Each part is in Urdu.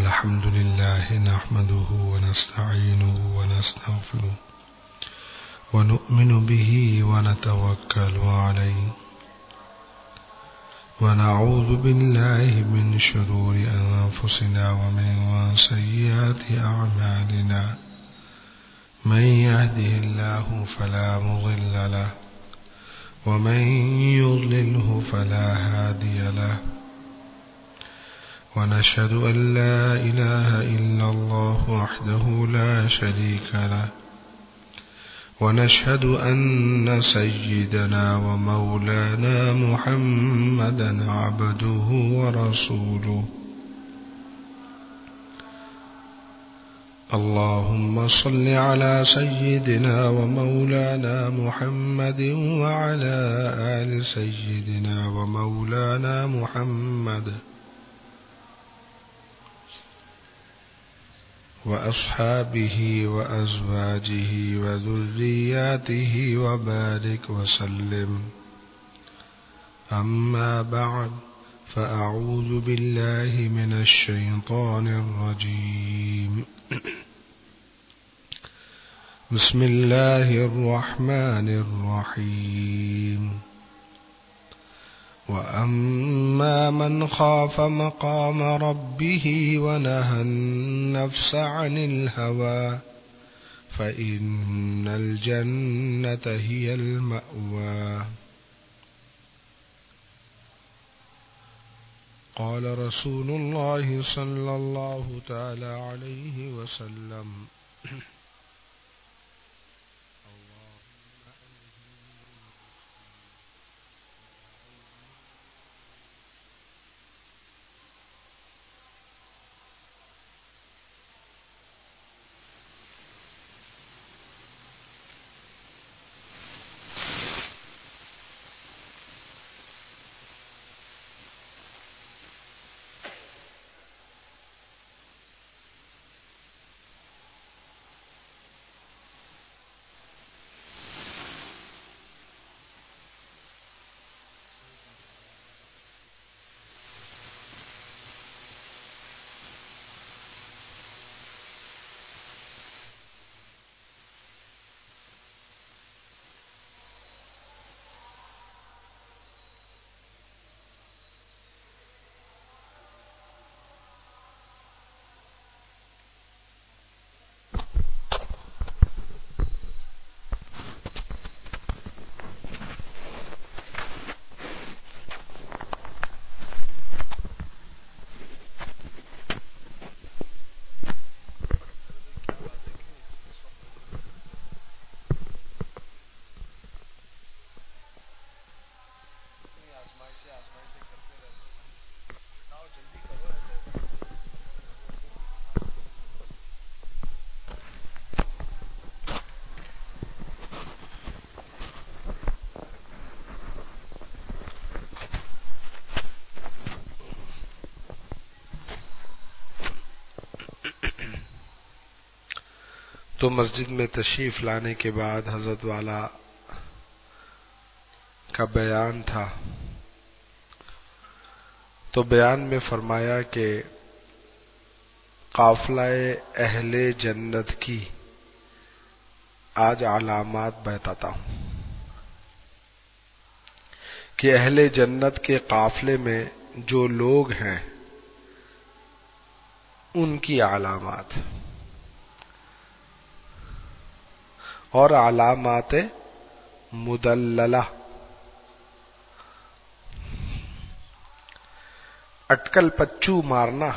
الحمد لله نحمده ونستعينه ونستغفره ونؤمن به ونتوكل عليه ونعوذ بالله من شرور أنفسنا ومن سيئات أعمالنا من يهده الله فلا مضل له ومن يضلله فلا هادي له ونشهد أن لا إله إلا الله وحده لا شريك له ونشهد أن سيدنا ومولانا محمدا عبده ورسوله اللهم صل على سيدنا ومولانا محمد وعلى آل سيدنا ومولانا محمد وأصحابه وأزواجه وذرياته وبارك وسلم أما بعد فأعوذ بالله من الشيطان الرجيم بسم الله الرحمن الرحيم وأما من خاف مقام ربه ونهى النفس عن الهوى فإن الجنة هي المأوى قال رسول الله صلى الله تعالى عليه وسلم تو مسجد میں تشریف لانے کے بعد حضرت والا کا بیان تھا، تو بیان میں فرمایا کہ قافلہ اہل جنت کی آج علامات بتاتا ہوں کہ اہل جنت کے قافلے میں جو لوگ ہیں ان کی علامات اور علامات مدللہ، اٹکل پچو مارنا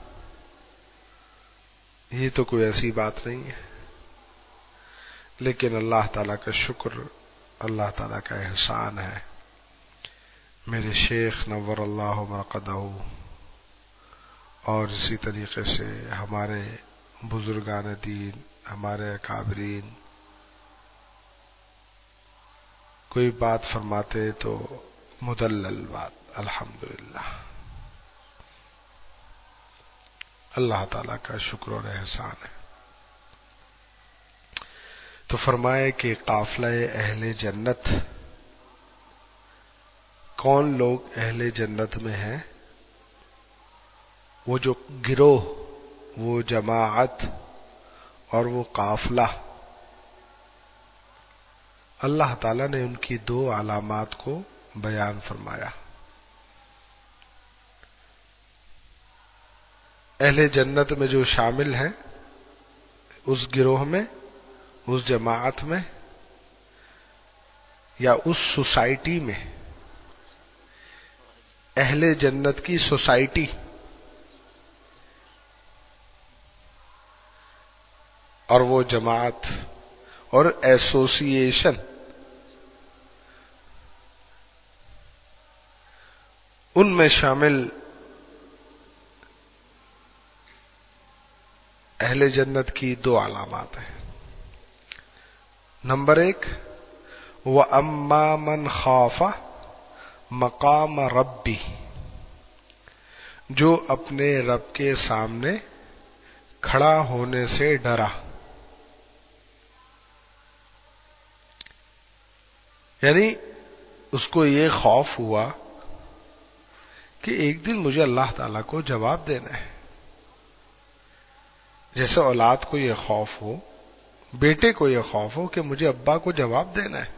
یہ تو کوئی ایسی بات نہیں ہے، لیکن اللہ تعالیٰ کا شکر، اللہ تعالیٰ کا احسان ہے، میرے شیخ نور اللہ مرقدہ اور اسی طریقے سے ہمارے بزرگان دین، ہمارے اکابرین کوئی بات فرماتے تو مدلل بات، الحمدللہ اللہ تعالیٰ کا شکر اور احسان ہے۔ تو فرمائے کہ قافلہ اہل جنت، کون لوگ اہل جنت میں ہیں؟ وہ جو گروہ وہ جماعت اور وہ قافلہ، اللہ تعالیٰ نے ان کی دو علامات کو بیان فرمایا۔ اہل جنت میں جو شامل ہیں اس گروہ میں، اس جماعت میں یا اس سوسائٹی میں، اہل جنت کی سوسائٹی اور وہ جماعت اور ایسوسی ایشن، ان میں شامل اہل جنت کی دو علامات ہیں۔ نمبر 1، وَأَمَّا مَنْ خَافَ مَقَامَ رَبِّ، جو اپنے رب کے سامنے کھڑا ہونے سے ڈرا، یعنی اس کو یہ خوف ہوا کہ ایک دن مجھے اللہ تعالیٰ کو جواب دینا ہے، جیسے اولاد کو یہ خوف ہو، بیٹے کو یہ خوف ہو کہ مجھے ابا کو جواب دینا ہے،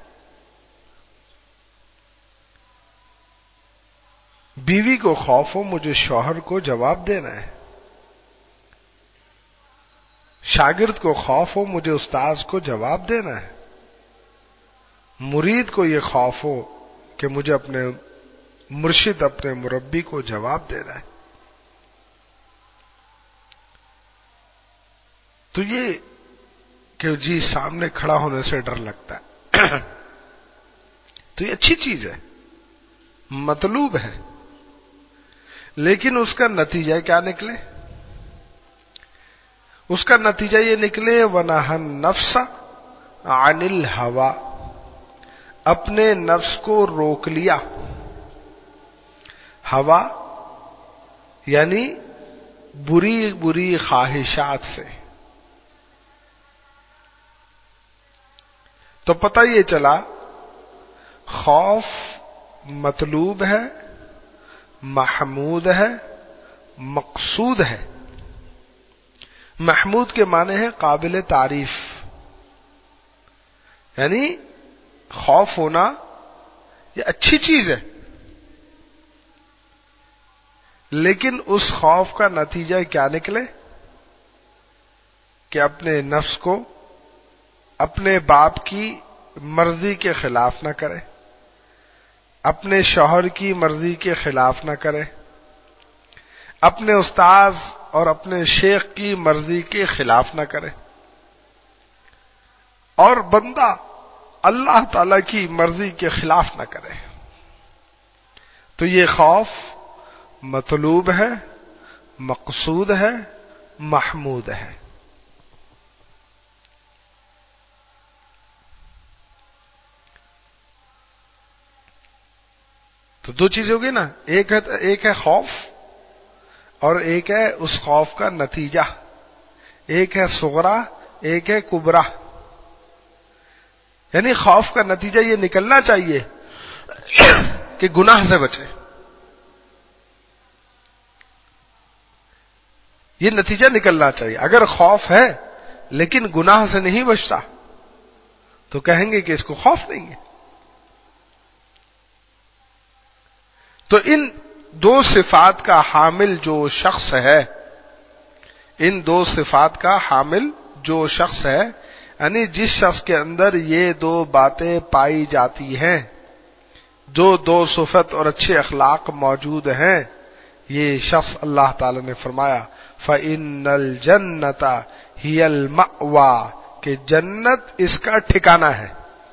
بیوی کو خوف ہو مجھے شوہر کو جواب دینا ہے، شاگرد کو خوف ہو مجھے استاذ کو جواب دینا ہے، مرید کو یہ خوف ہو کہ مجھے اپنے مرشد، اپنے مربی کو جواب دینا ہے۔ تو یہ کہ جی سامنے کھڑا ہونے سے ڈر لگتا ہے تو یہ اچھی چیز ہے، مطلوب ہے، لیکن اس کا نتیجہ کیا نکلے؟ اس کا نتیجہ یہ نکلے وَنَهَى النَّفْسَ عَنِ الْهَوَىٰ، اپنے نفس کو روک لیا۔ ہوا یعنی بری بری خواہشات سے۔ تو پتہ یہ چلا خوف مطلوب ہے، محمود ہے، مقصود ہے۔ محمود کے معنی ہے قابل تعریف، یعنی خوف ہونا یہ اچھی چیز ہے، لیکن اس خوف کا نتیجہ کیا نکلے کہ اپنے نفس کو اپنے باپ کی مرضی کے خلاف نہ کرے، اپنے شوہر کی مرضی کے خلاف نہ کرے، اپنے استاذ اور اپنے شیخ کی مرضی کے خلاف نہ کرے، اور بندہ اللہ تعالی کی مرضی کے خلاف نہ کرے۔ تو یہ خوف مطلوب ہے، مقصود ہے، محمود ہے۔ تو دو چیزیں ہوگی نا، ایک ہے خوف اور ایک ہے اس خوف کا نتیجہ، ایک ہے صغرا ایک ہے کبرا، یعنی خوف کا نتیجہ یہ نکلنا چاہیے کہ گناہ سے بچے، یہ نتیجہ نکلنا چاہیے۔ اگر خوف ہے لیکن گناہ سے نہیں بچتا تو کہیں گے کہ اس کو خوف نہیں ہے۔ تو ان دو صفات کا حامل جو شخص ہے، ان دو صفات کا حامل جو شخص ہے، یعنی جس شخص کے اندر یہ دو باتیں پائی جاتی ہیں، جو دو صفت اور اچھے اخلاق موجود ہیں، یہ شخص اللہ تعالی نے فرمایا فَإِنَّ الْجَنَّةَ هِيَ الْمَأْوَىٰ، کہ جنت اس کا ٹھکانہ ہے۔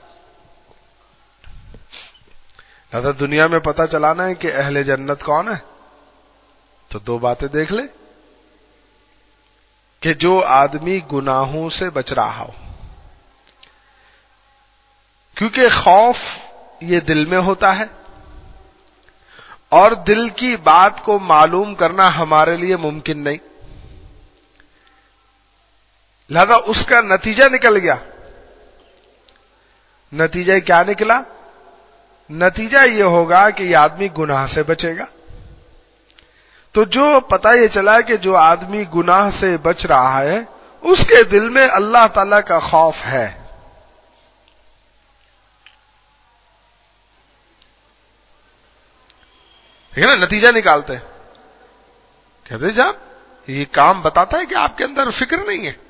لہذا دنیا میں پتہ چلانا ہے کہ اہل جنت کون ہے، تو دو باتیں دیکھ لے کہ جو آدمی گناہوں سے بچ رہا ہو، کیونکہ خوف یہ دل میں ہوتا ہے اور دل کی بات کو معلوم کرنا ہمارے لیے ممکن نہیں، لہذا اس کا نتیجہ نکل گیا۔ نتیجہ کیا نکلا؟ نتیجہ یہ ہوگا کہ یہ آدمی گناہ سے بچے گا۔ تو جو پتہ یہ چلا کہ جو آدمی گناہ سے بچ رہا ہے اس کے دل میں اللہ تعالی کا خوف ہے. ٹھیک ہے نا؟ نتیجہ نکالتے ہیں. کہتے جب یہ کام بتاتا ہے کہ آپ کے اندر فکر نہیں ہے،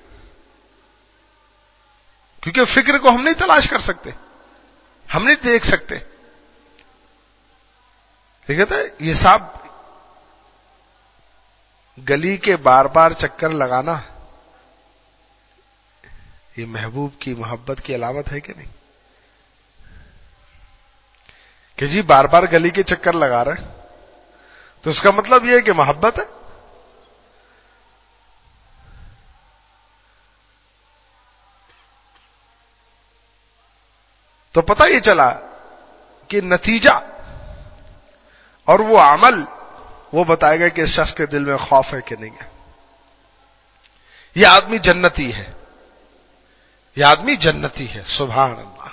کیونکہ فکر کو ہم نہیں تلاش کر سکتے، ہم نہیں دیکھ سکتے. ٹھیک ہے؟ یہ صاحب گلی کے بار بار چکر لگانا یہ محبوب کی محبت کی علامت ہے کہ نہیں؟ کہ جی بار بار گلی کے چکر لگا رہے ہیں تو اس کا مطلب یہ ہے کہ محبت ہے. تو پتہ یہ چلا کہ نتیجہ اور وہ عمل وہ بتائے گا کہ اس شخص کے دل میں خوف ہے کہ نہیں ہے. یہ آدمی جنتی ہے، یہ آدمی جنتی ہے. سبحان اللہ.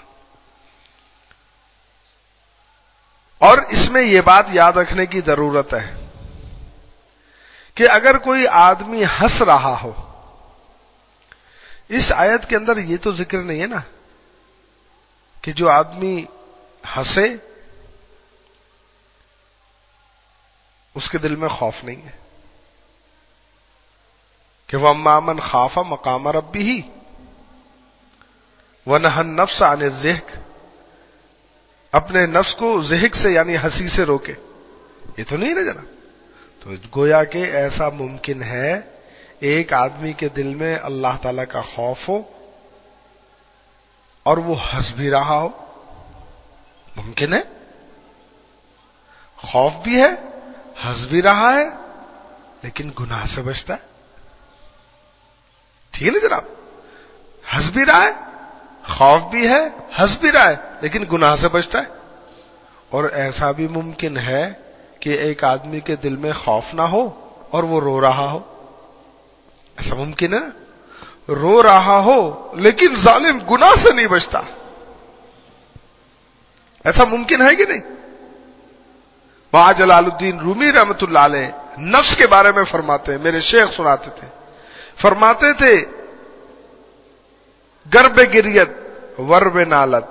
اور اس میں یہ بات یاد رکھنے کی ضرورت ہے کہ اگر کوئی آدمی ہنس رہا ہو، اس آیت کے اندر یہ تو ذکر نہیں ہے نا کہ جو آدمی ہنسے اس کے دل میں خوف نہیں ہے. کہ وَأَمَّا مَنْ خَافَ مَقَامَ رَبِّهِ وَنَهَى النَّفْسَ عَنِ الضِّحْكِ، اپنے نفس کو ضحک سے یعنی ہنسی سے روکے. یہ تو نہیں نا جناب. تو گویا کہ ایسا ممکن ہے ایک آدمی کے دل میں اللہ تعالی کا خوف ہو اور وہ ہنس بھی رہا ہو. ممکن ہے، خوف بھی ہے، ہنس بھی رہا ہے، لیکن گناہ سے بچتا ہے. ٹھیک ہے نا جناب؟ ہنس بھی رہا ہے، خوف بھی ہے، ہنس بھی رہا ہے، لیکن گناہ سے بچتا ہے. اور ایسا بھی ممکن ہے کہ ایک آدمی کے دل میں خوف نہ ہو اور وہ رو رہا ہو. ایسا ممکن ہے نا؟ رو رہا ہو لیکن ظالم گناہ سے نہیں بچتا. ایسا ممکن ہے کہ نہیں؟ وہاں جلال الدین رومی رحمت اللہ علیہ نفس کے بارے میں فرماتے ہیں، میرے شیخ سناتے تھے، فرماتے تھے گر بے گریت ور بے نالت،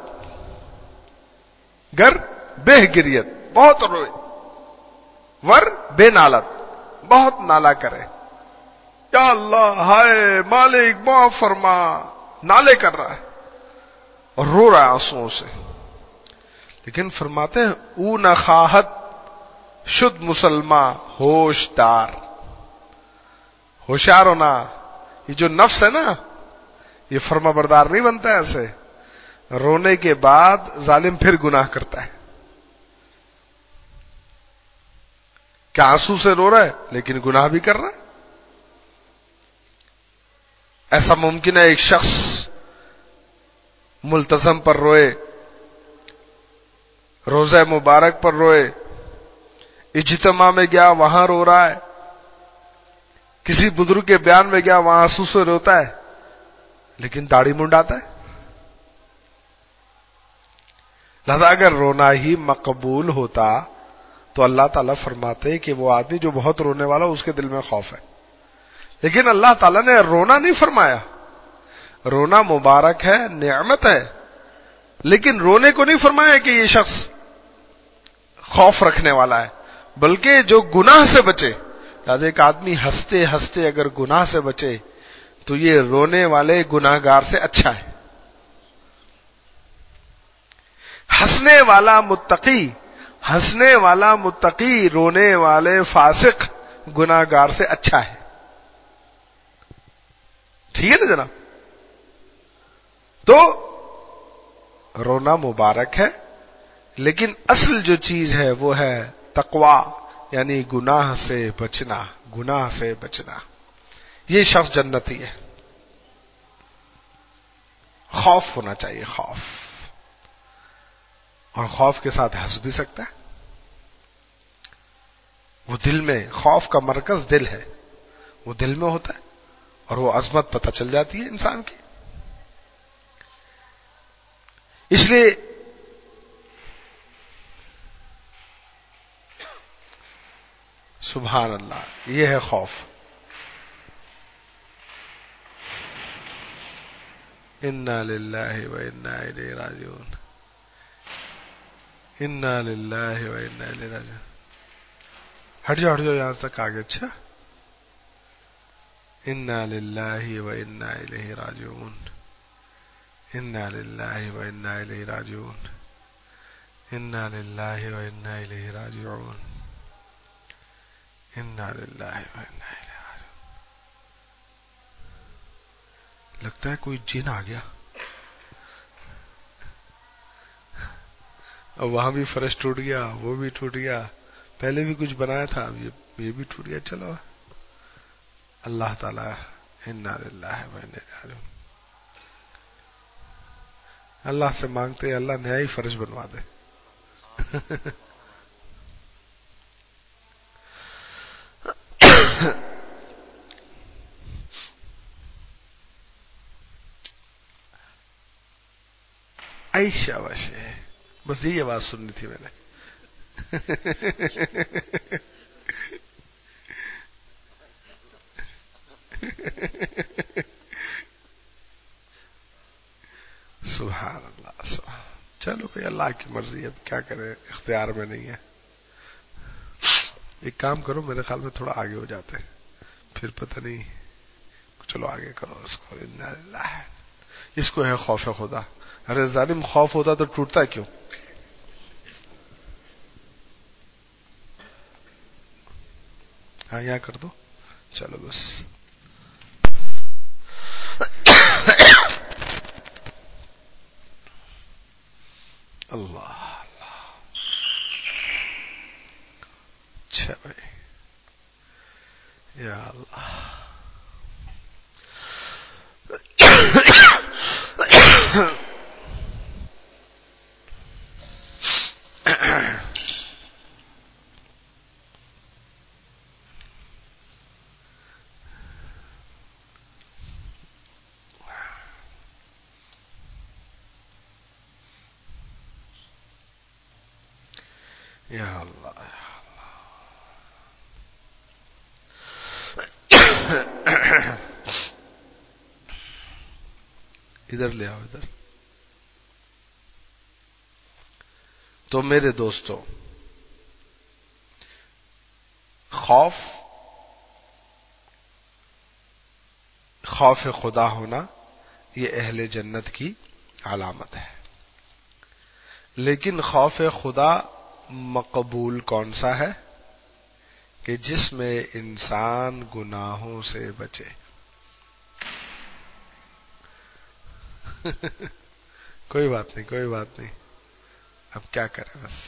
گر بے گریت بہت روئے، ور بے نالت بہت نالا کرے، یا اللہ ہائے مالک معاف فرما، نالے کر رہا ہے اور رو رہا ہے آنسوؤں سے. لیکن فرماتے ہیں او نہ خواہت شد مسلمان ہوشدار. ہوشیار ہونا، یہ جو نفس ہے نا یہ فرما بردار نہیں بنتا ہے. ایسے رونے کے بعد ظالم پھر گناہ کرتا ہے. کیا آنسو سے رو رہا ہے لیکن گناہ بھی کر رہا ہے. ایسا ممکن ہے ایک شخص ملتزم پر روئے، روزہ مبارک پر روئے، اجتماع میں گیا وہاں رو رہا ہے، کسی بزرگ کے بیان میں گیا وہاں آنسو سے روتا ہے، لیکن داڑھی منڈاتا ہے. لہذا اگر رونا ہی مقبول ہوتا تو اللہ تعالیٰ فرماتے کہ وہ آدمی جو بہت رونے والا اس کے دل میں خوف ہے. لیکن اللہ تعالیٰ نے رونا نہیں فرمایا. رونا مبارک ہے، نعمت ہے، لیکن رونے کو نہیں فرمایا کہ یہ شخص خوف رکھنے والا ہے، بلکہ جو گناہ سے بچے. لہذا ایک آدمی ہنستے ہنستے اگر گناہ سے بچے تو یہ رونے والے گناہگار سے اچھا ہے. ہنسنے والا متقی رونے والے فاسق گناہگار سے اچھا ہے. ٹھیک ہے نا جناب؟ تو رونا مبارک ہے، لیکن اصل جو چیز ہے وہ ہے تقوی، یعنی گناہ سے بچنا. گناہ سے بچنا، یہ شخص جنتی ہے. خوف ہونا چاہیے، خوف. اور خوف کے ساتھ ہنس بھی سکتا ہے. وہ دل میں، خوف کا مرکز دل ہے، وہ دل میں ہوتا ہے اور وہ عظمت پتہ چل جاتی ہے انسان کی. اس لیے سبحان اللہ، یہ ہے خوف. انا للہ و انا الیہ راجعون. انا للہ و انا الیہ راجعون. ہٹ جاؤ یہاں تک آگے. اچھا، انا للہ و انا الیہ راجعون. انا للہ و انا الیہ راجعون. انا للہ و انا الیہ راجعون. انا للہ و انا الیہ راجعون. لگتا ہے کوئی جن آ گیا. اب وہاں بھی فرش ٹوٹ گیا، وہ بھی ٹوٹ گیا، پہلے بھی کچھ بنایا تھا، اب یہ بھی ٹوٹ گیا. چلو اللہ تعالی انا للہ و انا الیہ راجعون. اللہ سے مانگتے اللہ نیا ہی فرش بنوا دے. عائشہ وشے، بس یہی آواز سننی تھی میں نے. سبحان اللہ سبحان. چلو بھائی، اللہ کی مرضی، اب کیا کرے، اختیار میں نہیں ہے. ایک کام کرو، میرے خیال میں تھوڑا آگے ہو جاتے ہیں، پھر پتہ نہیں. چلو آگے کرو اس کو. انا للہ، اس کو ہے خوف خدا. ارے ظالم، خوف ہوتا تو ٹوٹتا کیوں؟ ہاں یہاں کر دو. چلو بس. اللہ اللہ. اچھا بھائی، یا اللہ. یا اللہ. ادھر لے آؤ، ادھر. تو میرے دوستو، خوف خدا ہونا یہ اہل جنت کی علامت ہے. لیکن خوف خدا مقبول کون سا ہے؟ کہ جس میں انسان گناہوں سے بچے. کوئی بات نہیں، کوئی بات نہیں، اب کیا کریں بس.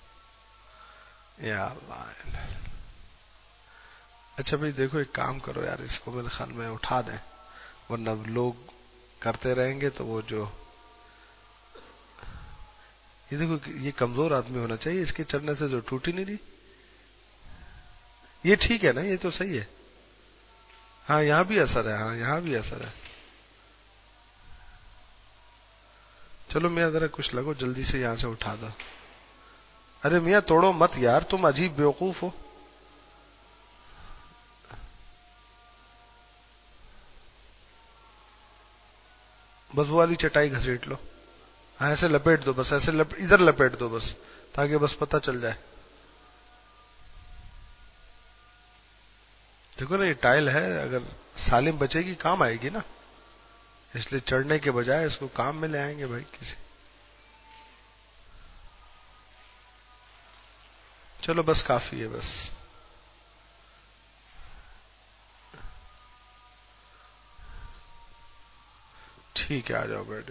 یا اللہ. اچھا بھائی دیکھو، ایک کام کرو یار، اس کو میرے خیال میں اٹھا دیں، ورنہ لوگ کرتے رہیں گے تو وہ جو یہ دیکھو، یہ کمزور آدمی ہونا چاہیے، اس کے چڑھنے سے جو ٹوٹی نہیں رہی. یہ ٹھیک ہے نا، یہ تو صحیح ہے. ہاں یہاں بھی اثر ہے، ہاں یہاں بھی اثر ہے. چلو میاں ذرا کچھ لگو، جلدی سے یہاں سے اٹھا دو. ارے میاں توڑو مت یار، تم عجیب بیوقوف ہو. بس وہ والی چٹائی گھسیٹ لو. ہاں ایسے لپیٹ دو بس، ایسے ادھر لپیٹ دو بس، تاکہ بس پتہ چل جائے. دیکھو نا، یہ ٹائل ہے، اگر سالم بچے گی کام آئے گی نا، اس لیے چڑھنے کے بجائے اس کو کام میں لے آئیں گے بھائی کسی. چلو بس کافی ہے بس. ٹھیک ہے، آ جاؤ بیٹھے.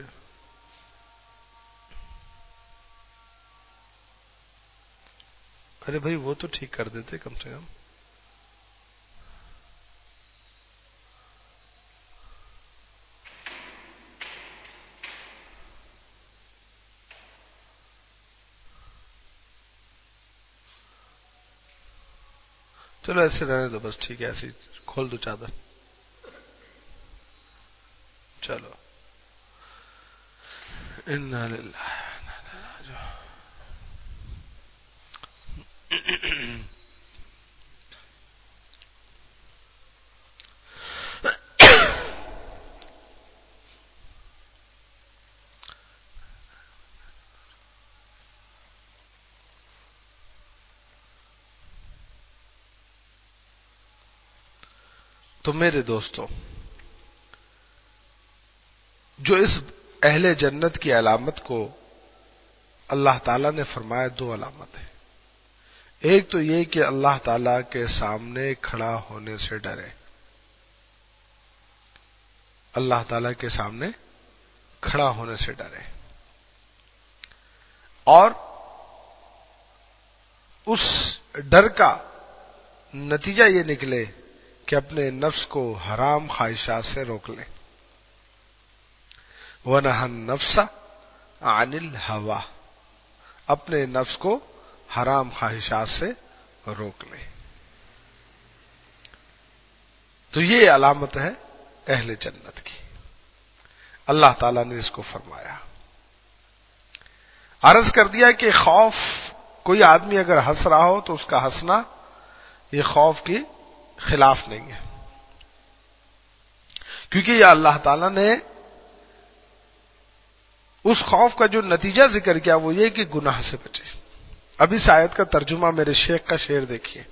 ارے بھائی وہ تو ٹھیک کر دیتے کم سے کم. چلو ایسے رہنے دو بس، ٹھیک ہے، ایسے کھول دو چادر. چلو. انا للہ. تو میرے دوستو، جو اس اہل جنت کی علامت کو اللہ تعالیٰ نے فرمایا، دو علامت ہے. ایک تو یہ کہ اللہ تعالیٰ کے سامنے کھڑا ہونے سے ڈرے. اللہ تعالیٰ کے سامنے کھڑا ہونے سے ڈرے، اور اس ڈر کا نتیجہ یہ نکلے کہ اپنے نفس کو حرام خواہشات سے روک لے. وَنَهَى النَّفْسَ عَنِ الْهَوَىٰ، اپنے نفس کو حرام خواہشات سے روک لے. تو یہ علامت ہے اہل جنت کی. اللہ تعالیٰ نے اس کو فرمایا. عرض کر دیا کہ خوف، کوئی آدمی اگر ہنس رہا ہو تو اس کا ہنسنا یہ خوف کے خلاف نہیں ہے، کیونکہ یہ اللہ تعالیٰ نے اس خوف کا جو نتیجہ ذکر کیا وہ یہ کہ گناہ سے بچے. اب اس آیت کا ترجمہ میرے شیخ کا شعر دیکھیے.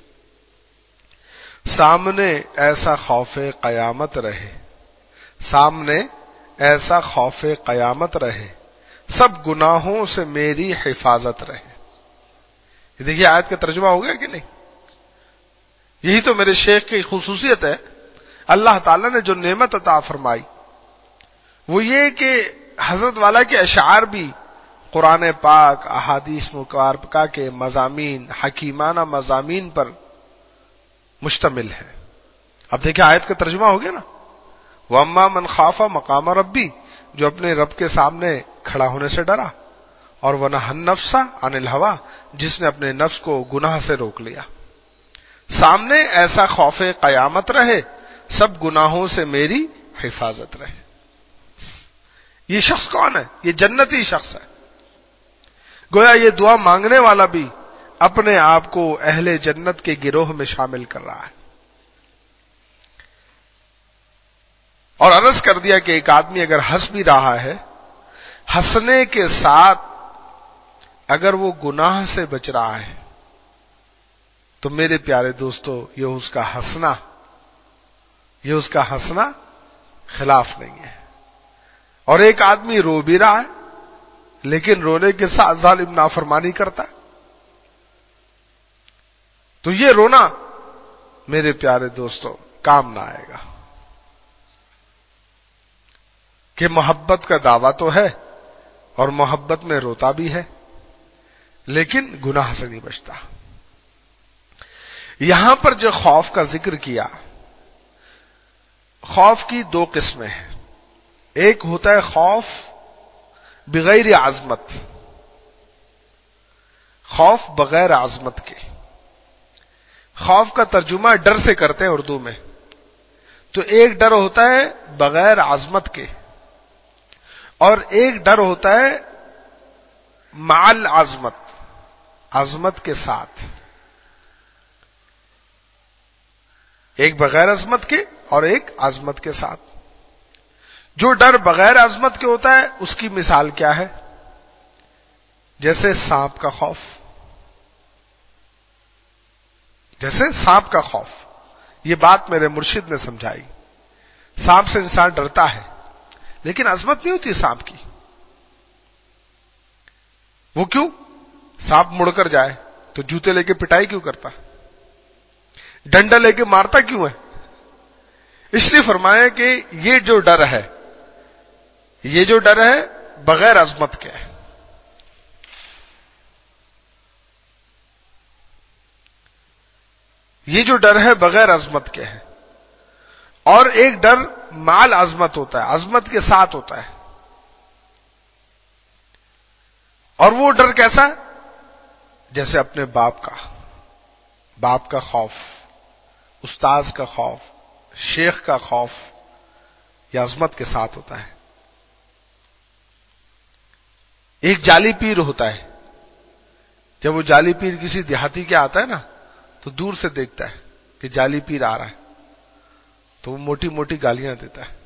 سامنے ایسا خوف قیامت رہے، سامنے ایسا خوف قیامت رہے، سب گناہوں سے میری حفاظت رہے. یہ دیکھیے آیت کا ترجمہ ہو گیا کہ نہیں؟ یہی تو میرے شیخ کی خصوصیت ہے. اللہ تعالیٰ نے جو نعمت عطا فرمائی وہ یہ کہ حضرت والا کے اشعار بھی قرآن پاک، احادیث مبارکہ کے مضامین، حکیمانہ مضامین پر مشتمل ہے. اب دیکھیں آیت کا ترجمہ ہو گیا نا. وَأَمَّا مَنْ خَافَ مَقَامَ رَبِّ، جو اپنے رب کے سامنے کھڑا ہونے سے ڈرا، اور وَنَهَى النَّفْسَ عَنِ الْهَوَىٰ، جس نے اپنے نفس کو گناہ سے روک لیا. سامنے ایسا خوف قیامت رہے، سب گناہوں سے میری حفاظت رہے. یہ شخص کون ہے؟ یہ جنتی شخص ہے. گویا یہ دعا مانگنے والا بھی اپنے آپ کو اہل جنت کے گروہ میں شامل کر رہا ہے. اور عرض کر دیا کہ ایک آدمی اگر ہنس بھی رہا ہے، ہنسنے کے ساتھ اگر وہ گناہ سے بچ رہا ہے تو میرے پیارے دوستو یہ اس کا ہنسنا خلاف نہیں ہے. اور ایک آدمی رو بھی رہا ہے لیکن رونے کے ساتھ ظالم نافرمانی کرتا ہے، تو یہ رونا میرے پیارے دوستو کام نہ آئے گا. کہ محبت کا دعویٰ تو ہے اور محبت میں روتا بھی ہے لیکن گناہ سے نہیں بچتا. یہاں پر جو خوف کا ذکر کیا، خوف کی دو قسمیں ہیں. ایک ہوتا ہے خوف بغیر عظمت، خوف بغیر عظمت کے. خوف کا ترجمہ ڈر سے کرتے ہیں اردو میں. تو ایک ڈر ہوتا ہے بغیر عظمت کے، اور ایک ڈر ہوتا ہے مع عظمت، عظمت کے ساتھ. ایک بغیر عظمت کے اور ایک عظمت کے ساتھ. جو ڈر بغیر عظمت کے ہوتا ہے اس کی مثال کیا ہے؟ جیسے سانپ کا خوف. جیسے سانپ کا خوف، یہ بات میرے مرشد نے سمجھائی. سانپ سے انسان ڈرتا ہے لیکن عظمت نہیں ہوتی سانپ کی. وہ کیوں؟ سانپ مڑ کر جائے تو جوتے لے کے پٹائی کیوں کرتا؟ ڈنڈا لے کے مارتا کیوں ہے؟ اس لیے فرمایا کہ یہ جو ڈر ہے بغیر عظمت کے ہے. یہ جو ڈر ہے بغیر عظمت کے ہے. اور ایک ڈر مال عظمت ہوتا ہے، عظمت کے ساتھ ہوتا ہے. اور وہ ڈر کیسا ہے؟ جیسے اپنے باپ کا خوف، استاذ کا خوف، شیخ کا خوف، یہ عظمت کے ساتھ ہوتا ہے. ایک جعلی پیر ہوتا ہے. جب وہ جعلی پیر کسی دیہاتی کے آتا ہے نا تو دور سے دیکھتا ہے کہ جعلی پیر آ رہا ہے تو وہ موٹی موٹی گالیاں دیتا ہے.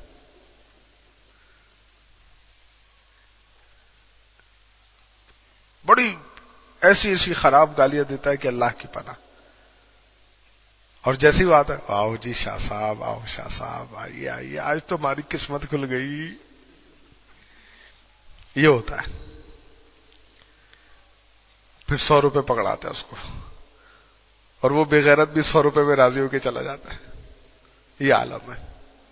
بڑی ایسی خراب گالیاں دیتا ہے کہ اللہ کی پناہ. اور جیسی بات ہے، آؤ جی شاہ صاحب، آؤ شاہ صاحب، آئیے آئیے، آج تو ہماری قسمت کھل گئی. یہ ہوتا ہے. پھر 100 روپے پکڑاتے ہیں اس کو، اور وہ بے غیرت بھی 100 روپے میں راضی ہو کے چلا جاتا ہے. یہ عالم ہے.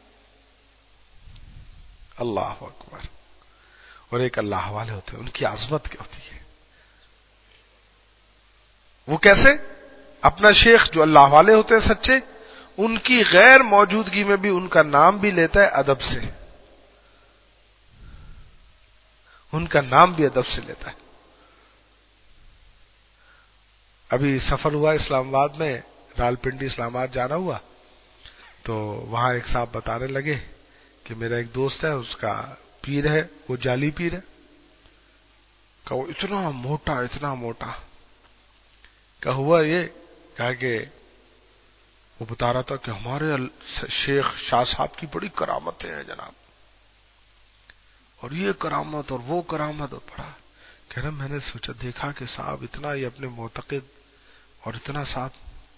اللہ اکبر. اور ایک اللہ والے ہوتے ہیں، ان کی عظمت کیا ہوتی ہے. وہ کیسے؟ اپنا شیخ جو اللہ والے ہوتے ہیں سچے، ان کی غیر موجودگی میں بھی ان کا نام بھی لیتا ہے ادب سے. ان کا نام بھی ادب سے لیتا ہے. ابھی سفر ہوا اسلام آباد میں، رال پنڈی اسلام آباد جانا ہوا، تو وہاں ایک صاحب بتانے لگے کہ میرا ایک دوست ہے، اس کا پیر ہے، وہ جعلی پیر ہے. کہ وہ اتنا موٹا، اتنا موٹا. کہ ہوا یہ، کہا کہ وہ بتا رہا تھا کہ ہمارے شیخ شاہ صاحب کی بڑی کرامتیں ہیں جناب، اور یہ کرامت اور وہ کرامت. اور پڑا کہہ رہا، میں نے سوچا دیکھا کہ صاحب اتنا ہی اپنے معتقد اور اتنا صاحب.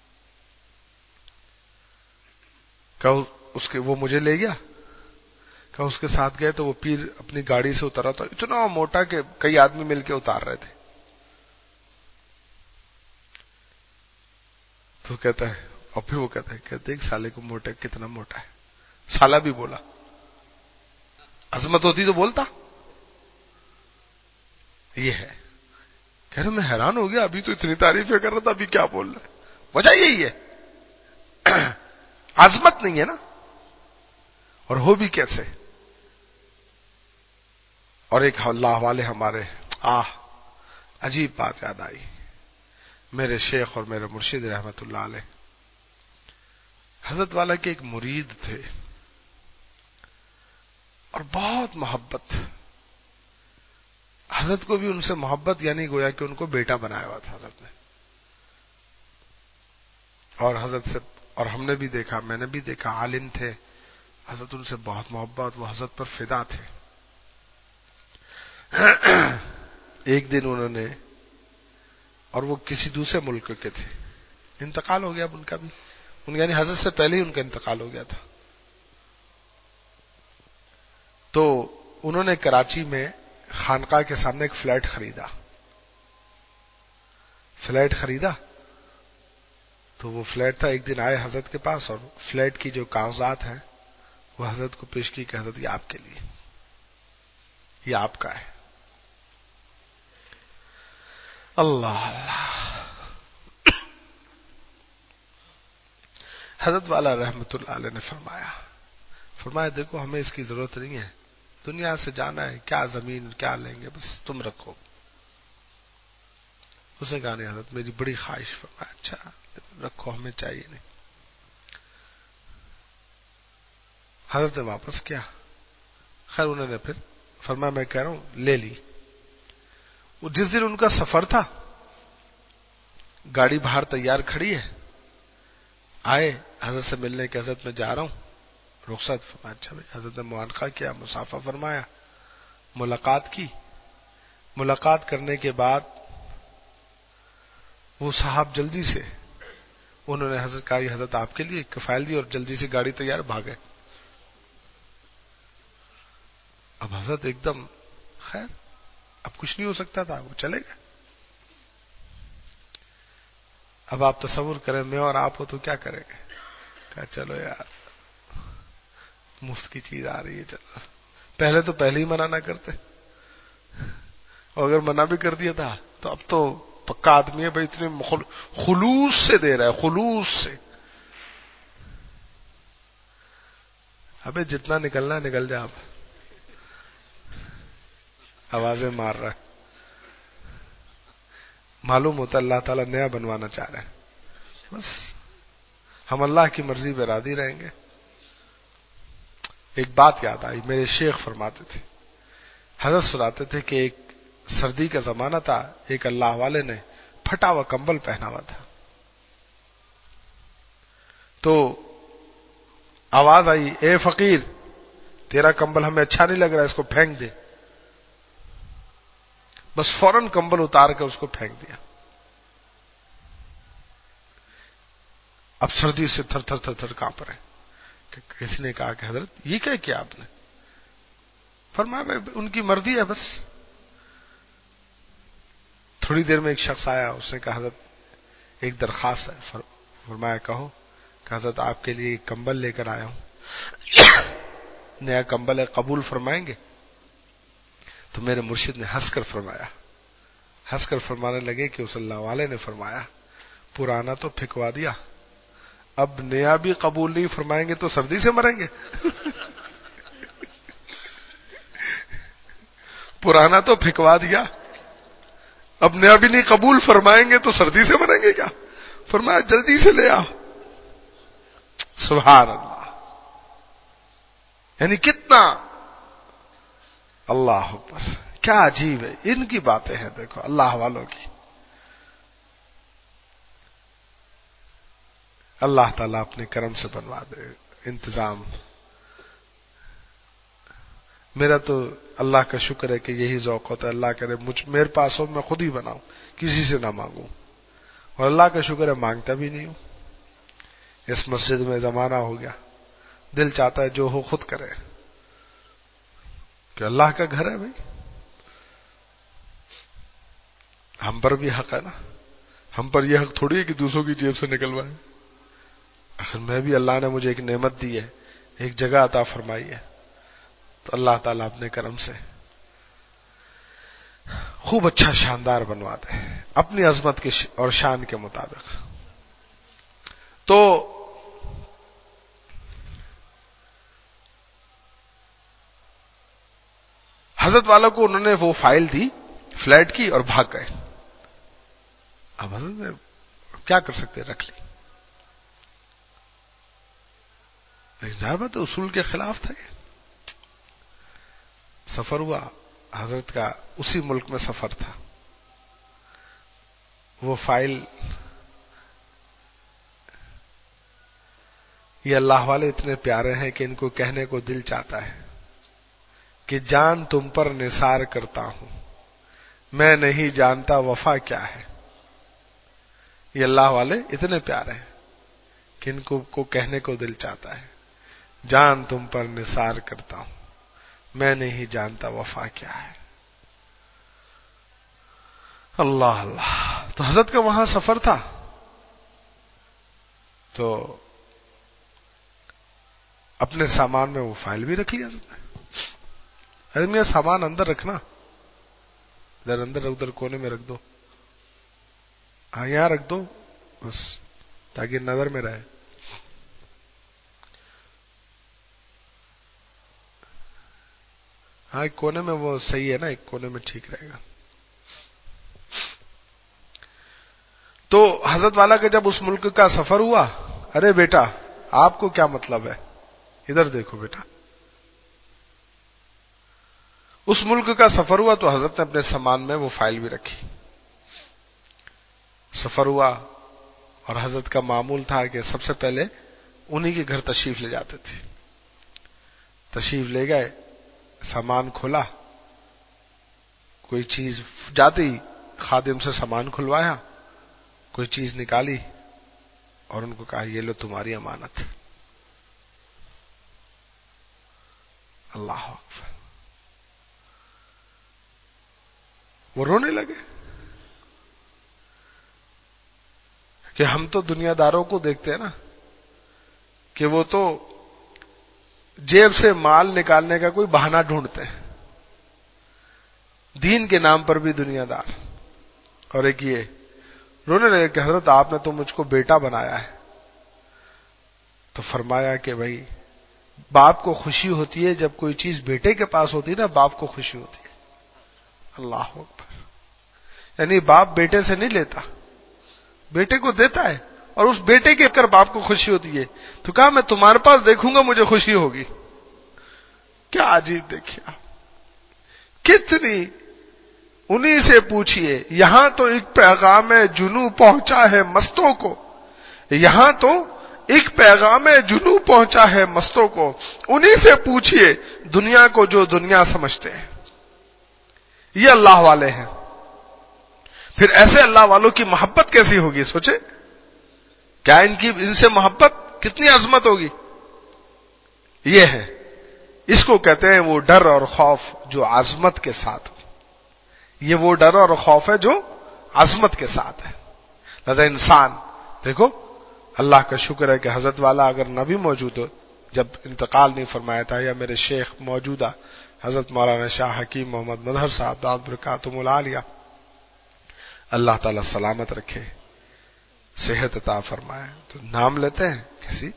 کہ اس کے وہ مجھے لے گیا، کہ اس کے ساتھ گئے تو وہ پیر اپنی گاڑی سے اترا تھا، اتنا موٹا کہ کئی آدمی مل کے اتار رہے تھے. تو کہتا ہے، اور پھر وہ کہتا ہے کہ دیکھ سالے کو موٹا کتنا موٹا ہے. سالہ بھی بولا، عظمت ہوتی تو بولتا. یہ ہے. کہہ رہے میں حیران ہو گیا، ابھی تو اتنی تعریفیں کر رہا تھا، ابھی کیا بول رہا ہے. وجہ یہی ہے، عظمت نہیں ہے نا. اور ہو بھی کیسے. اور ایک اللہ والے ہمارے، عجیب بات یاد آئی. میرے شیخ اور میرے مرشد رحمت اللہ علیہ، حضرت والا کے ایک مرید تھے اور بہت محبت. حضرت کو بھی ان سے محبت، یعنی گویا کہ ان کو بیٹا بنایا ہوا تھا حضرت نے. اور حضرت سے، اور ہم نے بھی دیکھا، میں نے بھی دیکھا، عالم تھے. حضرت ان سے بہت محبت، وہ حضرت پر فدا تھے. ایک دن انہوں نے، اور وہ کسی دوسرے ملک کے تھے، انتقال ہو گیا اب ان کا بھی، یعنی حضرت سے پہلے ہی ان کا انتقال ہو گیا تھا. تو انہوں نے کراچی میں خانقاہ کے سامنے ایک فلیٹ خریدا. تو وہ فلیٹ تھا. ایک دن آئے حضرت کے پاس، اور فلیٹ کی جو کاغذات ہیں وہ حضرت کو پیش کی کہ حضرت یہ آپ کے لیے، یہ آپ کا ہے. اللہ اللہ. حضرت والا رحمت اللہ علیہ نے فرمایا دیکھو ہمیں اس کی ضرورت نہیں ہے، دنیا سے جانا ہے، کیا زمین کیا لیں گے، بس تم رکھو. اس نے کہا نہیں حضرت میری بڑی خواہش. فرمایا اچھا رکھو، ہمیں چاہیے نہیں. حضرت نے واپس کیا. خیر انہوں نے پھر فرمایا میں کہہ رہا ہوں لے لی. وہ جس دن ان کا سفر تھا، گاڑی باہر تیار کھڑی ہے، آئے حضرت سے ملنے کے، حضرت میں جا رہا ہوں، رخصت. فرمایا اچھا بھائی. حضرت نے معانقہ کیا، مصافحہ فرمایا، ملاقات کی. ملاقات کرنے کے بعد وہ صاحب جلدی سے، انہوں نے حضرت کہا یہ حضرت آپ کے لیے، کفائل دی، اور جلدی سے گاڑی تیار بھاگے. اب حضرت ایک دم، خیر اب کچھ نہیں ہو سکتا تھا، وہ چلے گئے. اب آپ تصور کریں میں اور آپ ہو تو کیا کریں گے. کہا چلو یار مفت کی چیز آ رہی ہے، چلو. پہلے ہی منع نہ کرتے، اور اگر منع بھی کر دیا تھا تو اب تو پکا آدمی ہے بھائی، اتنے خلوص سے دے رہا ہے، خلوص سے. ابے جتنا نکلنا نکل جا، اب آوازیں مار رہا ہے. معلوم ہوتا اللہ تعالیٰ نیا بنوانا چاہ رہے ہیں. بس ہم اللہ کی مرضی پہ راضی رہیں گے. ایک بات یاد آئی، میرے شیخ فرماتے تھے، حضرت سناتے تھے کہ ایک سردی کا زمانہ تھا، ایک اللہ والے نے پھٹا ہوا کمبل پہنا ہوا تھا. تو آواز آئی اے فقیر تیرا کمبل ہمیں اچھا نہیں لگ رہا، اس کو پھینک دے. بس فوراً کمبل اتار کر اس کو پھینک دیا. اب سردی سے تھر تھر تھر تھر کانپ رہے ہیں. کسی نے کہا کہ حضرت یہ کیا کیا آپ نے؟ فرمایا ان کی مرضی ہے بس. تھوڑی دیر میں ایک شخص آیا, اس نے کہا حضرت ایک درخواست ہے. فرمایا کہو. کہ حضرت آپ کے لیے ایک کمبل لے کر آیا ہوں, نیا کمبل ہے, قبول فرمائیں گے؟ تو میرے مرشد نے ہنس کر فرمانے لگے کہ اس اللہ والے نے فرمایا پرانا تو پھینکوا دیا, اب نیا بھی قبول نہیں فرمائیں گے تو سردی سے مریں گے. پرانا تو پھینکوا دیا, اب نیا بھی نہیں قبول فرمائیں گے تو سردی سے مریں گے کیا؟ فرمایا جلدی سے لے آ. سبحان اللہ. یعنی کتنا اللہ اکبر, کیا عجیب ہے ان کی باتیں ہیں. دیکھو اللہ والوں کی. اللہ تعالیٰ اپنے کرم سے بنوا دے انتظام. میرا تو اللہ کا شکر ہے کہ یہی ذوق ہوتا ہے, اللہ کرے میرے پاس ہو, میں خود ہی بناؤں, کسی سے نہ مانگوں. اور اللہ کا شکر ہے مانگتا بھی نہیں ہوں. اس مسجد میں زمانہ ہو گیا, دل چاہتا ہے جو ہو خود کرے, کہ اللہ کا گھر ہے بھائی, ہم پر بھی حق ہے نا. ہم پر یہ حق تھوڑی ہے کہ دوسروں کی جیب سے نکلوائیں. آخر میں بھی اللہ نے مجھے ایک نعمت دی ہے, ایک جگہ عطا فرمائی ہے, تو اللہ تعالیٰ اپنے کرم سے خوب اچھا شاندار بنوا دے اپنی عظمت کے اور شان کے مطابق. تو حضرت والوں کو انہوں نے وہ فائل دی فلیٹ کی اور بھاگ گئے. اب حضرت نے کیا کر سکتے, رکھ لی. لیکن ظاہر بات اصول کے خلاف تھا. یہ سفر ہوا حضرت کا, اسی ملک میں سفر تھا. وہ فائل, یہ اللہ والے اتنے پیارے ہیں کہ ان کو کہنے کو دل چاہتا ہے کہ جان تم پر نثار کرتا ہوں, میں نہیں جانتا وفا کیا ہے. یہ اللہ والے اتنے پیارے ہیں کہ ان کو کہنے کو دل چاہتا ہے, جان تم پر نثار کرتا ہوں, میں نہیں جانتا وفا کیا ہے. اللہ اللہ. تو حضرت کا وہاں سفر تھا, تو اپنے سامان میں وہ فائل بھی رکھ لیا حضرت نے. ارے میاں سامان اندر رکھنا, ادھر اندر ادھر کونے میں رکھ دو, ہاں یہاں رکھ دو بس, تاکہ نظر میں رہے. ہاں ایک کونے میں وہ صحیح ہے نا, ایک کونے میں ٹھیک رہے گا. تو حضرت والا کا جب اس ملک کا سفر ہوا, ارے بیٹا آپ کو کیا مطلب ہے, ادھر دیکھو بیٹا. اس ملک کا سفر ہوا تو حضرت نے اپنے سامان میں وہ فائل بھی رکھی. سفر ہوا اور حضرت کا معمول تھا کہ سب سے پہلے انہی کے گھر تشریف لے جاتے تھے. تشریف لے گئے, سامان کھولا, کوئی چیز جاتے ہی خادم سے سامان کھلوایا, کوئی چیز نکالی اور ان کو کہا یہ لو تمہاری امانت. اللہ اکبر. وہ رونے لگے کہ ہم تو دنیا داروں کو دیکھتے ہیں نا کہ وہ تو جیب سے مال نکالنے کا کوئی بہانہ ڈھونڈتے ہیں, دین کے نام پر بھی دنیا دار. اور ایک یہ رونے لگے کہ حضرت آپ نے تو مجھ کو بیٹا بنایا ہے. تو فرمایا کہ بھائی باپ کو خوشی ہوتی ہے جب کوئی چیز بیٹے کے پاس ہوتی ہے نا, باپ کو خوشی ہوتی ہے. اللہ اکبر. یعنی باپ بیٹے سے نہیں لیتا, بیٹے کو دیتا ہے, اور اس بیٹے کے کر باپ کو خوشی ہوتی ہے. تو کہا میں تمہارے پاس دیکھوں گا مجھے خوشی ہوگی. کیا عجیب دیکھیے آپ, کتنی. انہی سے پوچھئے, یہاں تو ایک پیغام جنوں پہنچا ہے مستوں کو, یہاں تو ایک پیغام جنوں پہنچا ہے مستوں کو, انہی سے پوچھئے دنیا کو جو دنیا سمجھتے ہیں. یہ اللہ والے ہیں. پھر ایسے اللہ والوں کی محبت کیسی ہوگی, سوچے کیا ان سے محبت کتنی عظمت ہوگی. یہ ہے، اس کو کہتے ہیں وہ ڈر اور خوف جو عظمت کے ساتھ. یہ وہ ڈر اور خوف ہے جو عظمت کے ساتھ ہے. لہذا انسان دیکھو، اللہ کا شکر ہے کہ حضرت والا اگر نہ بھی موجود ہو، جب انتقال نہیں فرمایا تھا، یا میرے شیخ موجودہ حضرت مولانا شاہ حکیم محمد مظہر صاحب دامت برکاتہم العالیہ، اللہ تعالی سلامت رکھے، صحت عطا فرمائے، تو نام لیتے ہیں کیسی،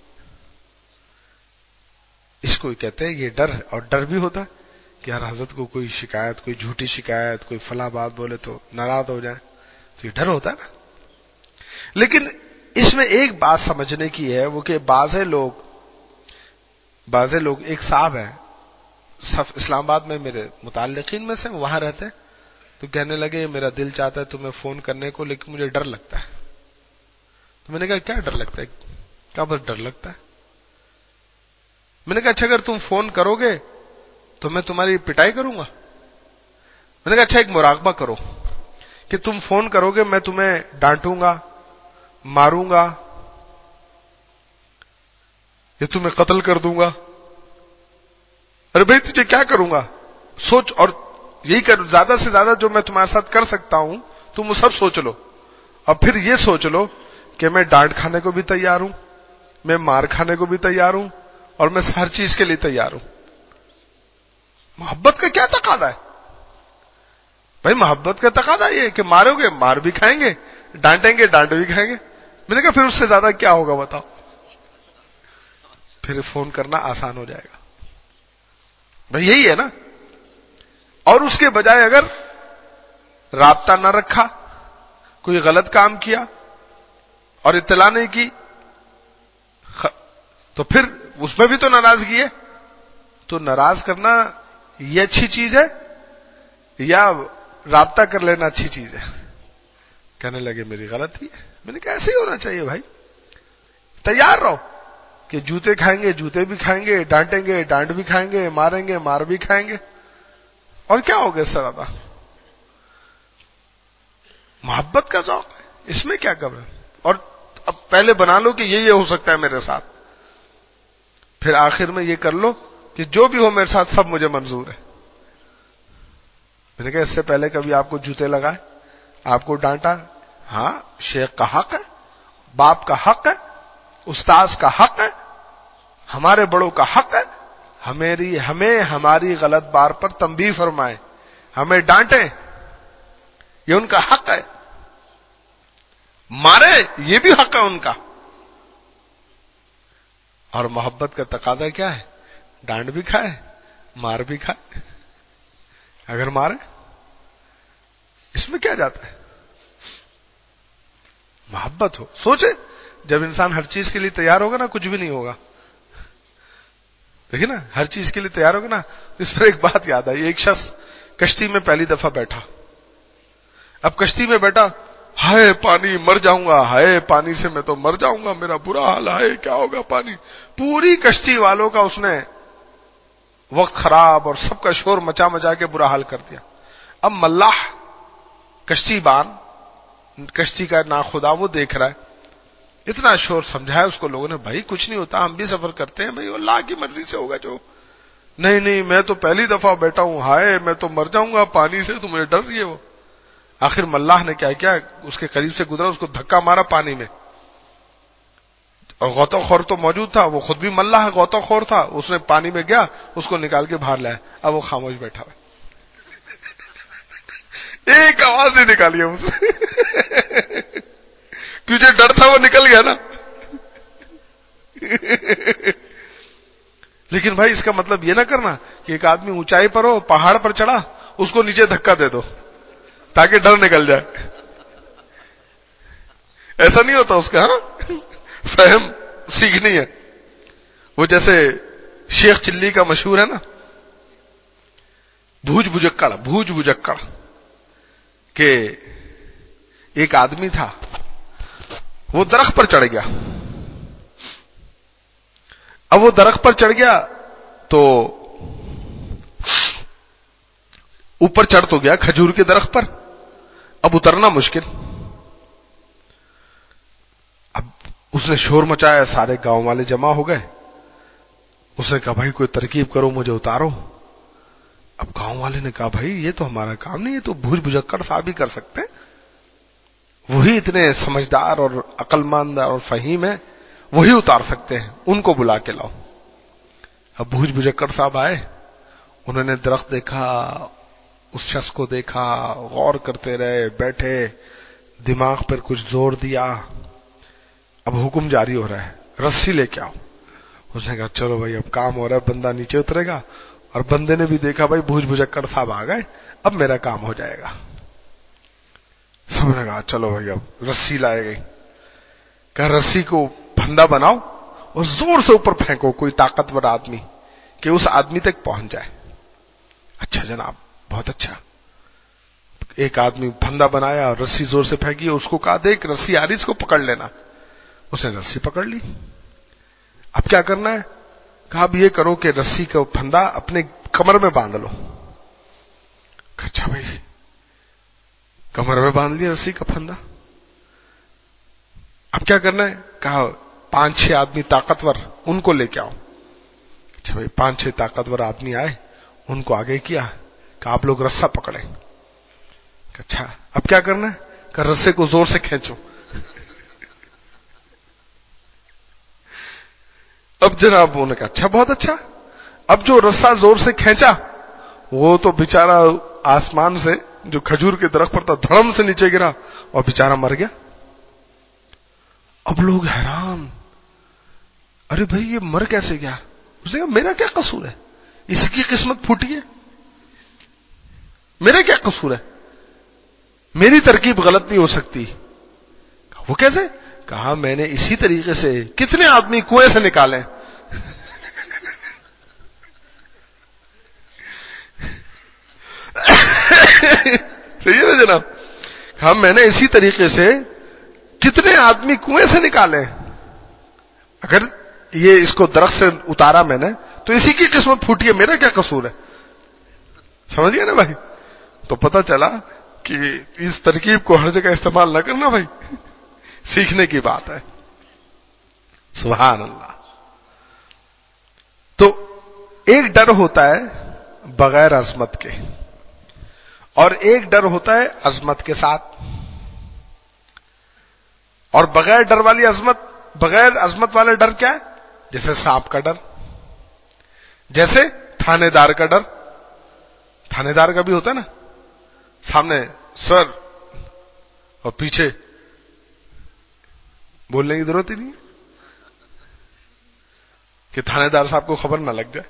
اس کو کہتے ہیں یہ ڈر. اور ڈر بھی ہوتا ہے کہ یار حضرت کو کوئی شکایت، کوئی جھوٹی شکایت، کوئی فلاں بات بولے تو ناراض ہو جائے، تو یہ ڈر ہوتا ہے نا. لیکن اس میں ایک بات سمجھنے کی ہے، وہ کہ بعض لوگ ایک صاحب ہیں اسلام آباد میں، میرے متعلقین میں سے، وہاں رہتے ہیں، تو کہنے لگے میرا دل چاہتا ہے تمہیں فون کرنے کو، لیکن مجھے ڈر لگتا ہے. تو میں نے کہا کیا ڈر لگتا ہے؟ کیا بس ڈر لگتا ہے؟ میں نے کہا اچھا اگر تم فون کرو گے تو میں تمہاری پٹائی کروں گا. میں نے کہا اچھا ایک مراقبہ کرو کہ تم فون کرو گے میں تمہیں ڈانٹوں گا، ماروں گا، یا تمہیں قتل کر دوں گا. ارے بھائی تجھے کیا کروں گا؟ سوچ، اور یہی کر، زیادہ سے زیادہ جو میں تمہارے ساتھ کر سکتا ہوں تم وہ سب سوچ لو، اور پھر یہ سوچ لو کہ میں ڈانٹ کھانے کو بھی تیار ہوں، میں مار کھانے کو بھی تیار ہوں، اور میں ہر چیز کے لیے تیار ہوں. محبت کا کیا تقاضا ہے بھائی؟ محبت کا تقاضا یہ کہ مارو گے مار بھی کھائیں گے، ڈانٹیں گے ڈانٹ بھی کھائیں گے. میں نے کہا پھر اس سے زیادہ کیا ہوگا بتاؤ؟ پھر فون کرنا آسان ہو جائے گا. بھائی یہی ہے نا. اور اس کے بجائے اگر رابطہ نہ رکھا، کوئی غلط کام کیا اور اطلاع نہیں کی، تو پھر اس میں بھی تو ناراضگی ہے. تو ناراض کرنا یہ اچھی چیز ہے یا رابطہ کر لینا اچھی چیز ہے؟ کہنے لگے میری غلطی ہے. میں نے کہا ایسے ہی ہونا چاہیے بھائی، تیار رہو کہ جوتے کھائیں گے جوتے بھی کھائیں گے، ڈانٹیں گے ڈانٹ بھی کھائیں گے، ماریں گے مار بھی کھائیں گے. اور کیا ہوگا اس سے زیادہ؟ محبت کا ذوق ہے، اس میں کیا کر رہے ہیں؟ اور اب پہلے بنا لو کہ یہ ہو سکتا ہے میرے ساتھ، پھر آخر میں یہ کر لو کہ جو بھی ہو میرے ساتھ سب مجھے منظور ہے. میں نے کہا اس سے پہلے کبھی آپ کو جوتے لگائے، آپ کو ڈانٹا؟ ہاں، شیخ کا حق ہے، باپ کا حق ہے، استاذ کا حق ہے، ہمارے بڑوں کا حق ہے، ہمیں ہماری غلط بار پر تنبیہ فرمائے، ہمیں ڈانٹیں، یہ ان کا حق ہے. مارے، یہ بھی حق ہے ان کا. اور محبت کا تقاضا کیا ہے؟ ڈانٹ بھی کھائے مار بھی کھائے. اگر مارے اس میں کیا جاتا ہے؟ محبت ہو. سوچے جب انسان ہر چیز کے لیے تیار ہوگا نا، کچھ بھی نہیں ہوگا. دیکھیں نا، ہر چیز کے لیے تیار ہوگا نا. اس پر ایک بات یاد آئی. ایک شخص کشتی میں پہلی دفعہ بیٹھا. اب کشتی میں بیٹھا، ہائے پانی مر جاؤں گا، ہائے پانی سے میں تو مر جاؤں گا، میرا برا حال، ہائے کیا ہوگا پانی. پوری کشتی والوں کا اس نے وقت خراب اور سب کا شور مچا مچا کے برا حال کر دیا. اب ملاح کشتی بان، کشتی کا ناخدا، وہ دیکھ رہا ہے. اتنا شور سمجھایا اس کو لوگوں نے، بھائی کچھ نہیں ہوتا، ہم بھی سفر کرتے ہیں، بھائی اللہ کی مرضی سے ہوگا جو. نہیں میں تو پہلی دفعہ بیٹھا ہوں، ہائے میں تو مر جاؤں گا پانی سے، تو مجھے ڈر رہی ہے وہ. آخر ملاح نے کیا اس کے قریب سے گزرا، اس کو دھکا مارا پانی میں. اور غوطہ خور تو موجود تھا، وہ خود بھی ملاح غوطہ خور تھا. اس نے پانی میں گیا، اس کو نکال کے باہر لایا. اب وہ خاموش بیٹھا ہوا، ایک آواز نہیں نکالی اس نے. کیونکہ ڈر تھا وہ نکل گیا نا. لیکن بھائی اس کا مطلب یہ نہ کرنا کہ ایک آدمی اونچائی پر ہو، پہاڑ پر چڑھا، اس کو نیچے دھکا دے دو تاکہ ڈر نکل جائے. ایسا نہیں ہوتا اس کا. ہاں، فہم سیکھنی ہے. وہ جیسے شیخ چلی کا مشہور ہے نا، بھوج بھجکڑ، کہ ایک آدمی تھا، وہ درخت پر چڑھ گیا. اب وہ درخت پر چڑھ گیا تو اوپر چڑھ تو گیا کھجور کے درخت پر، اب اترنا مشکل. اب اس نے شور مچایا, سارے گاؤں والے جمع ہو گئے. اس نے کہا بھائی کوئی ترکیب کرو, مجھے اتارو. اب گاؤں والے نے کہا بھائی یہ تو ہمارا کام نہیں, یہ تو بھوج بھجکڑ صاحب ہی کر سکتے ہیں, وہی اتنے سمجھدار اور عقل مند اور فہیم ہے, وہی اتار سکتے ہیں, ان کو بلا کے لاؤ. اب بھوج بھجکڑ صاحب آئے, انہوں نے درخت دیکھا, اس شخص کو دیکھا, غور کرتے رہے, بیٹھے, دماغ پر کچھ زور دیا. اب حکم جاری ہو رہا ہے, رسی لے کے آؤ. اس نے کہا چلو بھائی اب کام ہو رہا ہے, بندہ نیچے اترے گا. اور بندے نے بھی دیکھا بھائی بھوج بھجکڑ صاحب آ گئے, اب میرا کام ہو جائے گا. سب نے کہا چلو بھائی اب رسی لائے گئی. کہا رسی کو پھندا بناؤ اور زور سے اوپر پھینکو, کوئی طاقتور آدمی کہ اس آدمی تک پہنچ جائے. اچھا جناب, بہت اچھا. ایک آدمی پھندا بنایا اور رسی زور سے پھینکی, اس کو کہا دیکھ رسی آ رہی, اس کو پکڑ لینا. اس نے رسی پکڑ لی. اب کیا کرنا ہے؟ کہا اب یہ کرو کہ رسی کا پھندا اپنے کمر میں باندھ لو. اچھا بھائی, کمر میں باندھ لیا رسی کا پھندا. اب کیا کرنا ہے؟ کہا 5-6 آدمی طاقتور, ان کو لے کے آؤ. اچھا بھائی 5-6 طاقتور آدمی آئے, ان کو آگے کیا, کہ آپ لوگ رسا پکڑیں. اچھا اب کیا کرنا ہے؟ کہ رسے کو زور سے کھینچو. اب جناب انہوں نے کہا اچھا بہت اچھا. اب جو رسا زور سے کھینچا, وہ تو بیچارہ آسمان سے جو کھجور کے درخت پر تھا دھڑم سے نیچے گرا اور بیچارہ مر گیا. اب لوگ حیران, ارے بھائی یہ مر کیسے گیا؟ اس نے کہا میرا کیا قصور ہے, اس کی قسمت پھوٹی ہے, میرا کیا قصور ہے, میری ترکیب غلط نہیں ہو سکتی. وہ کیسے؟ کہا میں نے اسی طریقے سے کتنے آدمی کنویں سے نکالے. صحیح ہے نا جناب؟ کہا میں نے اسی طریقے سے کتنے آدمی کنویں سے نکالے. اگر یہ اس کو درخت سے اتارا میں نے تو اسی کی قسمت پھوٹی ہے, میرا کیا قصور ہے. سمجھ گئے نا بھائی؟ تو پتہ چلا کہ اس ترکیب کو ہر جگہ استعمال نہ کرنا بھائی, سیکھنے کی بات ہے. سبحان اللہ. تو ایک ڈر ہوتا ہے بغیر عظمت کے, اور ایک ڈر ہوتا ہے عظمت کے ساتھ. اور بغیر ڈر والی عظمت, بغیر عظمت والا ڈر کیا ہے؟ جیسے سانپ کا ڈر, جیسے تھانے دار کا ڈر. تھانے دار کا بھی ہوتا ہے نا, سامنے سر اور پیچھے بولنے کی ضرورت ہی نہیں کہ تھانے دار صاحب کو خبر نہ لگ جائے.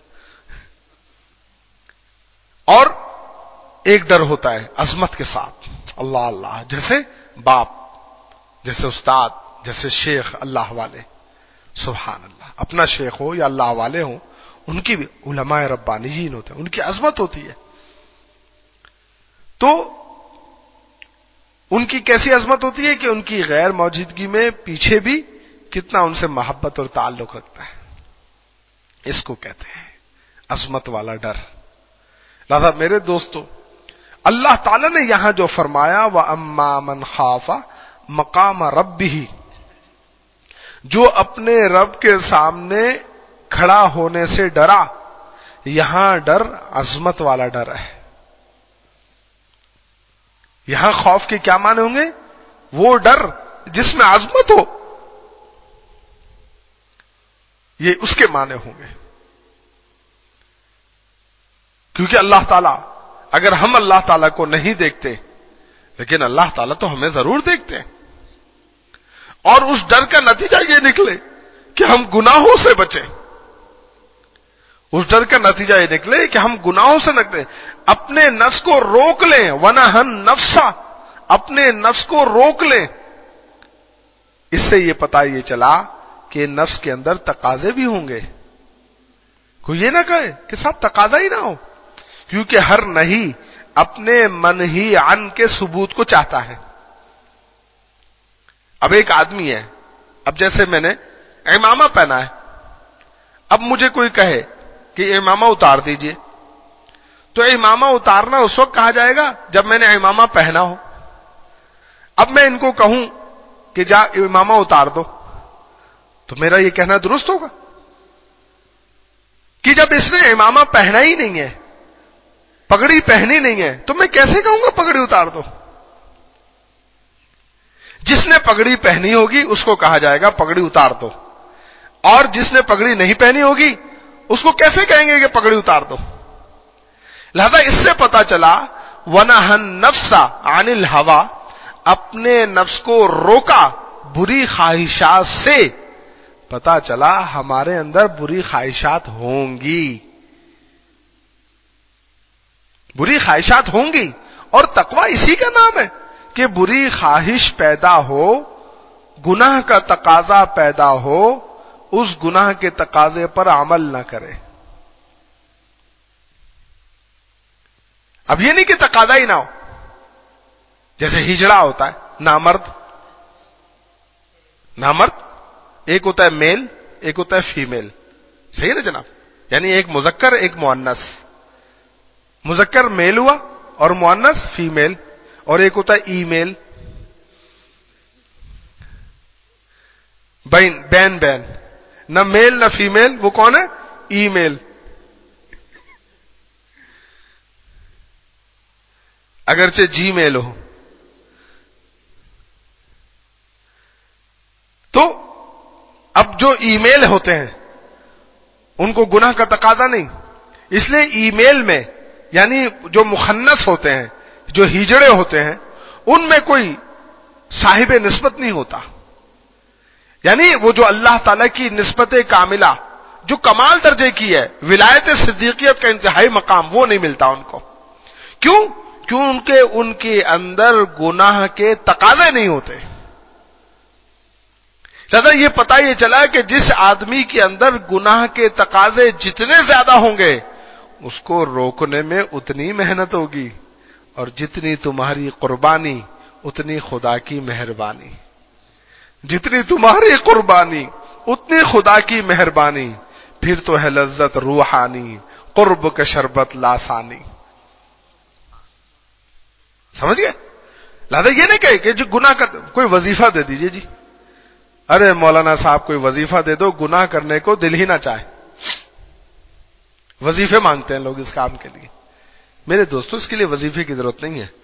اور ایک ڈر ہوتا ہے عظمت کے ساتھ, اللہ اللہ, جیسے باپ, جیسے استاد, جیسے شیخ, اللہ والے. سبحان اللہ, اپنا شیخ ہو یا اللہ والے ہوں, ان کی بھی علماء ربانیین ہوتے ہیں, ان کی عظمت ہوتی ہے. تو ان کی کیسی عظمت ہوتی ہے کہ ان کی غیر موجودگی میں پیچھے بھی کتنا ان سے محبت اور تعلق رکھتا ہے. اس کو کہتے ہیں عظمت والا ڈر. لہذا میرے دوستو, اللہ تعالی نے یہاں جو فرمایا وَأَمَّا مَنْ خَافَ مَقَامَ رَبِّهِ, جو اپنے رب کے سامنے کھڑا ہونے سے ڈرا, یہاں ڈر عظمت والا ڈر ہے. یہاں خوف کے کیا معنی ہوں گے؟ وہ ڈر جس میں عظمت ہو, یہ اس کے معنی ہوں گے. کیونکہ اللہ تعالیٰ, اگر ہم اللہ تعالیٰ کو نہیں دیکھتے, لیکن اللہ تعالیٰ تو ہمیں ضرور دیکھتے ہیں, اور اس ڈر کا نتیجہ یہ نکلے کہ ہم گناہوں سے بچیں, اس ڈر کا نتیجہ یہ نکلے کہ ہم گناہوں سے نکلیں, اپنے نفس کو روک لیں. وَنَهَا النَّفْسَ, اپنے نفس کو روک لیں. اس سے یہ پتہ یہ چلا کہ نفس کے اندر تقاضے بھی ہوں گے. کوئی یہ نہ کہے کہ صاحب تقاضا ہی نہ ہو, کیونکہ ہر نہیں اپنے منہی عن کے ثبوت کو چاہتا ہے. اب ایک آدمی ہے, اب جیسے میں نے امامہ پہنا ہے, اب مجھے کوئی کہے کہ امامہ اتار دیجئے, تو امامہ اتارنا اس وقت کہا جائے گا جب میں نے امامہ پہنا ہو. اب میں ان کو کہوں کہ جا امامہ اتار دو, تو میرا یہ کہنا درست ہوگا کہ جب اس نے امامہ پہنا ہی نہیں ہے, پگڑی پہنی نہیں ہے, تو میں کیسے کہوں گا پگڑی اتار دو؟ جس نے پگڑی پہنی ہوگی اس کو کہا جائے گا پگڑی اتار دو, اور جس نے پگڑی نہیں پہنی ہوگی اس کو کیسے کہیں گے کہ پگڑی اتار دو؟ لہذا اس سے پتا چلا وَنَهَى النَّفْسَ عَنِ الْهَوَىٰ, اپنے نفس کو روکا بری خواہشات سے. پتا چلا ہمارے اندر بری خواہشات ہوں گی, بری خواہشات ہوں گی, اور تقویٰ اسی کا نام ہے کہ بری خواہش پیدا ہو, گناہ کا تقاضا پیدا ہو, اس گناہ کے تقاضے پر عمل نہ کرے. اب یہ نہیں کہ تقاضا ہی نہ ہو, جیسے ہجڑا ہوتا ہے, نامرد ایک ہوتا ہے میل, ایک ہوتا ہے فیمیل, صحیح ہے نا جناب؟ یعنی ایک مذکر ایک مؤنث, مذکر میل ہوا اور مؤنث فیمیل, اور ایک ہوتا ہے ای میل, بین, نہ میل نہ فیمیل, وہ کون ہے؟ ای میل. اگرچہ جی میل ہو. تو اب جو ای میل ہوتے ہیں ان کو گناہ کا تقاضا نہیں, اس لیے ای میل میں یعنی جو مخنث ہوتے ہیں, جو ہجڑے ہوتے ہیں, ان میں کوئی صاحب نسبت نہیں ہوتا. یعنی وہ جو اللہ تعالی کی نسبت کاملہ, جو کمال درجے کی ہے, ولایت صدیقیت کا انتہائی مقام, وہ نہیں ملتا ان کو. کیونکہ ان کے اندر گناہ کے تقاضے نہیں ہوتے. لہذا یہ پتہ یہ چلا کہ جس آدمی کے اندر گناہ کے تقاضے جتنے زیادہ ہوں گے اس کو روکنے میں اتنی محنت ہوگی, اور جتنی تمہاری قربانی اتنی خدا کی مہربانی, جتنی تمہاری قربانی اتنی خدا کی مہربانی. پھر تو ہے لذت روحانی, قرب کے شربت لاسانی. سمجھ گئے؟ لہذا یہ نہیں کہے کہ جو گناہ کا کوئی وظیفہ دے دیجئے جی, ارے مولانا صاحب کوئی وظیفہ دے دو, گناہ کرنے کو دل ہی نہ چاہے. وظیفے مانگتے ہیں لوگ اس کام کے لیے. میرے دوستوں, اس کے لیے وظیفے کی ضرورت نہیں ہے.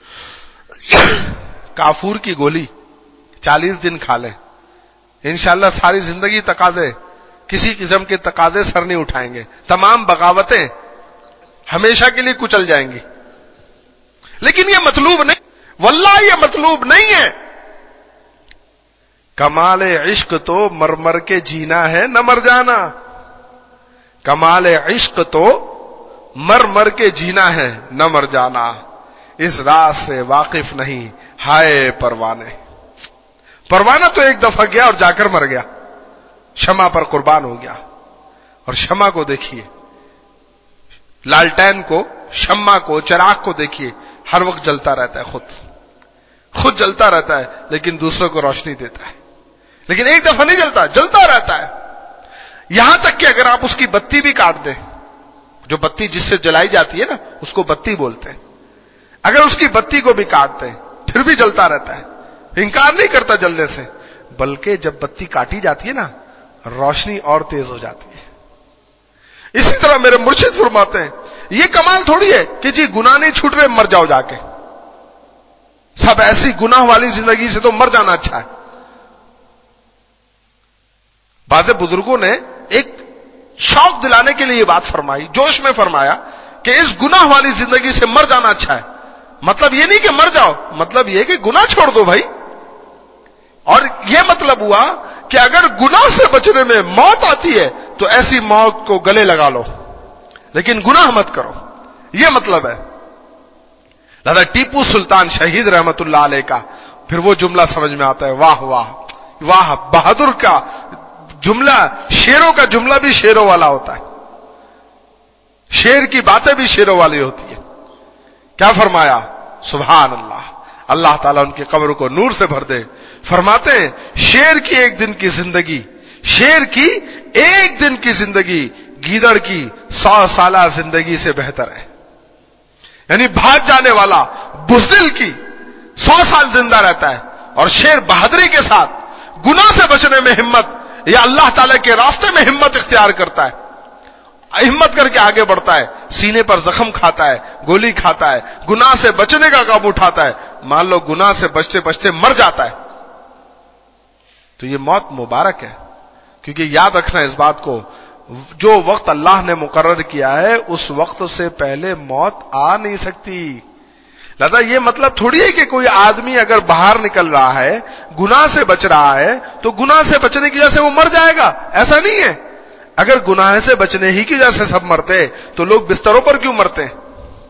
کافور کی گولی 40 دن کھا لیں, انشاءاللہ ساری زندگی تقاضے, کسی قسم کے تقاضے سر نہیں اٹھائیں گے, تمام بغاوتیں ہمیشہ کے لیے کچل جائیں گی. لیکن یہ مطلوب نہیں, واللہ یہ مطلوب نہیں ہے. کمال عشق تو مر مر کے جینا ہے نہ مر جانا. کمال عشق تو مر مر کے جینا ہے نہ مر جانا. اس راز سے واقف نہیں ہائے پروانے. پروانہ تو ایک دفعہ گیا اور جا کر مر گیا, شمع پر قربان ہو گیا. اور شمع کو دیکھیے, لالٹین کو, شمع کو, چراغ کو دیکھیے, ہر وقت جلتا رہتا ہے, خود جلتا رہتا ہے, لیکن دوسروں کو روشنی دیتا ہے. لیکن ایک دفعہ نہیں جلتا رہتا ہے. یہاں تک کہ اگر آپ اس کی بتی بھی کاٹ دیں, جو بتی جس سے جلائی جاتی ہے نا اس کو بتی بولتے ہیں, اگر اس کی بتی کو بھی کاٹ دیں پھر بھی جلتا رہتا ہے, انکار نہیں کرتا جلنے سے, بلکہ جب بتی کاٹی جاتی ہے نا روشنی اور تیز ہو جاتی ہے. اسی طرح میرے مرشد فرماتے ہیں یہ کمال تھوڑی ہے کہ جی گناہ نہیں چھوٹ رہے مر جاؤ جا کے. سب ایسی گناہ والی زندگی سے تو مر جانا اچھا ہے. بعض بزرگوں نے ایک شوق دلانے کے لیے یہ بات فرمائی, جوش میں فرمایا کہ اس گناہ والی زندگی سے مر جانا اچھا ہے. مطلب یہ نہیں کہ مر جاؤ, مطلب یہ کہ گناہ چھوڑ دو بھائی. اور یہ مطلب ہوا کہ اگر گناہ سے بچنے میں موت آتی ہے تو ایسی موت کو گلے لگا لو, لیکن گناہ مت کرو. یہ مطلب ہے. لہذا ٹیپو سلطان شہید رحمت اللہ علیہ کا پھر وہ جملہ سمجھ میں آتا ہے, واہ واہ واہ, بہادر کا جملہ, شیروں کا جملہ بھی شیروں والا ہوتا ہے, شیر کی باتیں بھی شیروں والی ہوتی ہے. کیا فرمایا؟ سبحان اللہ, اللہ تعالیٰ ان کی قبر کو نور سے بھر دے. فرماتے ہیں شیر کی ایک دن کی زندگی, شیر کی ایک دن کی زندگی گیدڑ کی 100 سالہ زندگی سے بہتر ہے. یعنی بھاگ جانے والا بزدل کی 100 سال زندہ رہتا ہے, اور شیر بہادری کے ساتھ گناہ سے بچنے میں ہمت یا اللہ تعالی کے راستے میں ہمت اختیار کرتا ہے, ہمت کر کے آگے بڑھتا ہے, سینے پر زخم کھاتا ہے, گولی کھاتا ہے, گناہ سے بچنے کا قابو اٹھاتا ہے, مان لو گناہ سے بچتے بچتے مر جاتا ہے, تو یہ موت مبارک ہے. کیونکہ یاد رکھنا اس بات کو, جو وقت اللہ نے مقرر کیا ہے اس وقت سے پہلے موت آ نہیں سکتی. لہذا یہ مطلب تھوڑی ہے کہ کوئی آدمی اگر باہر نکل رہا ہے, گناہ سے بچ رہا ہے, تو گناہ سے بچنے کی وجہ سے وہ مر جائے گا, ایسا نہیں ہے. اگر گناہ سے بچنے ہی کی وجہ سے سب مرتے تو لوگ بستروں پر کیوں مرتے ہیں؟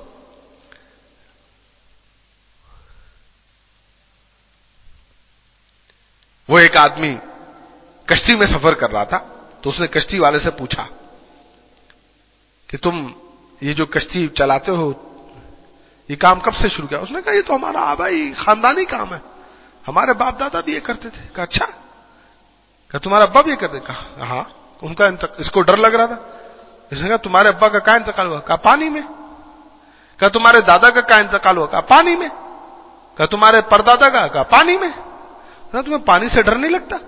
وہ ایک آدمی کشتی میں سفر کر رہا تھا, تو اس نے کشتی والے سے پوچھا کہ تم یہ جو کشتی چلاتے ہو یہ کام کب سے شروع کیا؟ اس نے کہا یہ تو ہمارا آبائی خاندانی کام ہے, ہمارے باپ دادا بھی یہ کرتے تھے. کہا اچھا, کہا تمہارا ابا بھی یہ کرتے؟ کہا ہاں. ان کا اس کو ڈر لگ رہا تھا. اس نے کہا تمہارے ابا کا کہاں انتقال ہوا؟ کہا پانی میں. کہا تمہارے دادا کا کہاں انتقال ہوا؟ کہا پانی میں. کہا تمہارے پردادا کا؟ کہا پانی میں. تمہیں پانی سے ڈر نہیں لگتا؟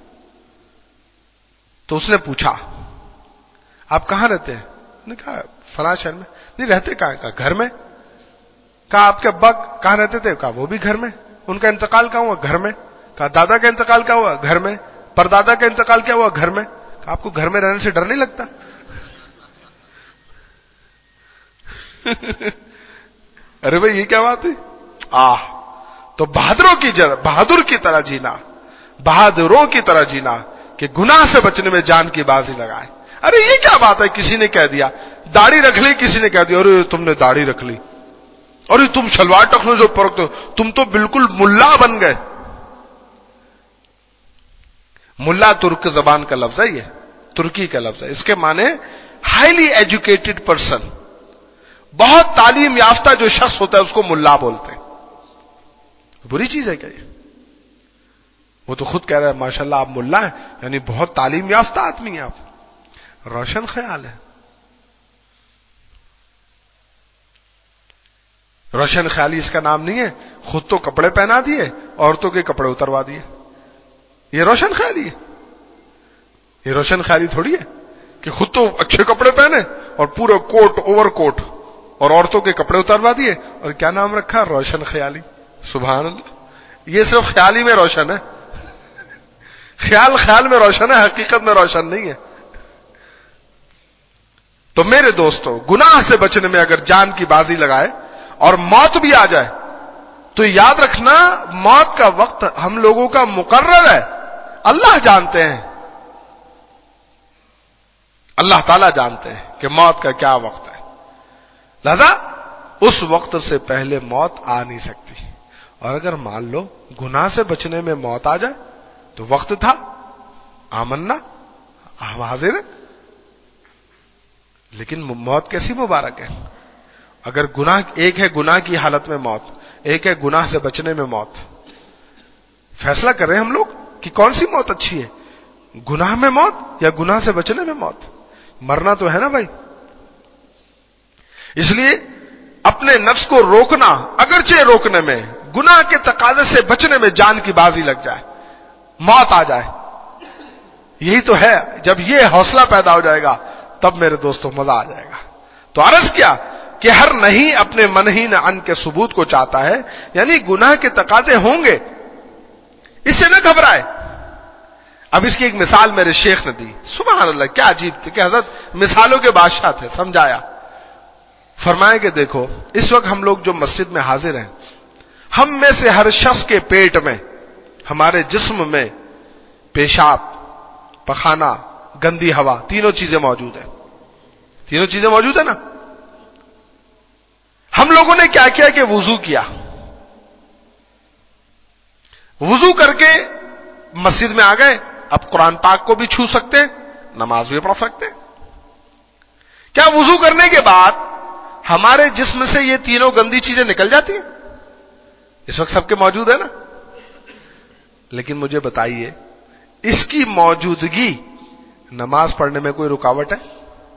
تو اس نے پوچھا آپ کہاں رہتے ہیں؟ اس نے کہا فلاں شہر میں. نہیں رہتے کہاں؟ کہا گھر میں. کہا آپ کے ابا کہاں رہتے تھے؟ کہا وہ بھی گھر میں. ان کا انتقال کہاں ہوا؟ گھر میں. کہا دادا کا انتقال کیا ہوا؟ گھر میں. پردادا کا انتقال کیا ہوا؟ گھر میں. کہا آپ کو گھر میں رہنے سے ڈر نہیں لگتا؟ ارے بھائی یہ کیا بات ہے؟ تو بہادر کی طرح جینا, بہادروں کی طرح جینا کہ گناہ سے بچنے میں جان کی بازی لگائے. ارے یہ کیا بات ہے, کسی نے کہہ دیا داڑھی رکھ لی, کسی نے کہہ دیا ارے تم نے داڑھی رکھ لی, ارے تم شلوار ٹکنے جو پرکتے ہو, تم تو بالکل ملا بن گئے. ملا ترک زبان کا لفظ ہے, یہ ترکی کا لفظ ہے. اس کے معنی ہائیلی ایجوکیٹڈ پرسن, بہت تعلیم یافتہ جو شخص ہوتا ہے اس کو ملا بولتے ہیں. بری چیز ہے کیا یہ؟ وہ تو خود کہہ رہا ہے ماشاءاللہ آپ ملا ہیں, یعنی بہت تعلیم یافتہ آدمی ہیں آپ. روشن خیال ہے. روشن خیالی اس کا نام نہیں ہے. خود تو کپڑے پہنا دیے, عورتوں کے کپڑے اتروا دیے, یہ روشن خیالی ہے. یہ روشن خیالی تھوڑی ہے کہ خود تو اچھے کپڑے پہنے اور پورے کوٹ اوور کوٹ اور عورتوں کے کپڑے اتروا دیے, اور کیا نام رکھا؟ روشن خیالی. سبحان اللہ. یہ صرف خیالی میں روشن ہے, خیال میں روشن ہے, حقیقت میں روشن نہیں ہے. تو میرے دوستو, گناہ سے بچنے میں اگر جان کی بازی لگائے اور موت بھی آ جائے تو یاد رکھنا موت کا وقت ہم لوگوں کا مقرر ہے, اللہ جانتے ہیں, اللہ تعالیٰ جانتے ہیں کہ موت کا کیا وقت ہے. لہذا اس وقت سے پہلے موت آ نہیں سکتی. اور اگر مان لو گناہ سے بچنے میں موت آ جائے تو وقت تھا, آمنا ہم حاضر ہیں. لیکن موت کیسی مبارک ہے. اگر گناہ, ایک ہے گناہ کی حالت میں موت, ایک ہے گناہ سے بچنے میں موت. فیصلہ کر رہے ہیں ہم لوگ کہ کون سی موت اچھی ہے, گناہ میں موت یا گناہ سے بچنے میں موت. مرنا تو ہے نا بھائی. اس لیے اپنے نفس کو روکنا, اگرچہ روکنے میں گناہ کے تقاضے سے بچنے میں جان کی بازی لگ جائے, موت آ جائے, یہی تو ہے. جب یہ حوصلہ پیدا ہو جائے گا تب میرے دوستوں مزہ آ جائے گا. تو عرض کیا کہ ہر نہیں اپنے من ہی نہ ان کے ثبوت کو چاہتا ہے, یعنی گناہ کے تقاضے ہوں گے, اس سے نہ گھبرائے. اب اس کی ایک مثال میرے شیخ نے دی, سبحان اللہ کیا عجیب تھی کہ حضرت مثالوں کے بادشاہ تھے. سمجھایا, فرمایا کہ دیکھو اس وقت ہم لوگ جو مسجد میں حاضر ہیں, ہم میں سے ہر شخص کے پیٹ میں, ہمارے جسم میں پیشاب, پخانہ, گندی ہوا, تینوں چیزیں موجود ہیں. تینوں چیزیں موجود ہیں نا. ہم لوگوں نے کیا کیا کہ وضو کیا, وضو کر کے مسجد میں آ گئے. اب قرآن پاک کو بھی چھو سکتے ہیں, نماز بھی پڑھ سکتے ہیں. کیا وضو کرنے کے بعد ہمارے جسم سے یہ تینوں گندی چیزیں نکل جاتی ہیں؟ اس وقت سب کے موجود ہے نا. لیکن مجھے بتائیے, اس کی موجودگی نماز پڑھنے میں کوئی رکاوٹ ہے؟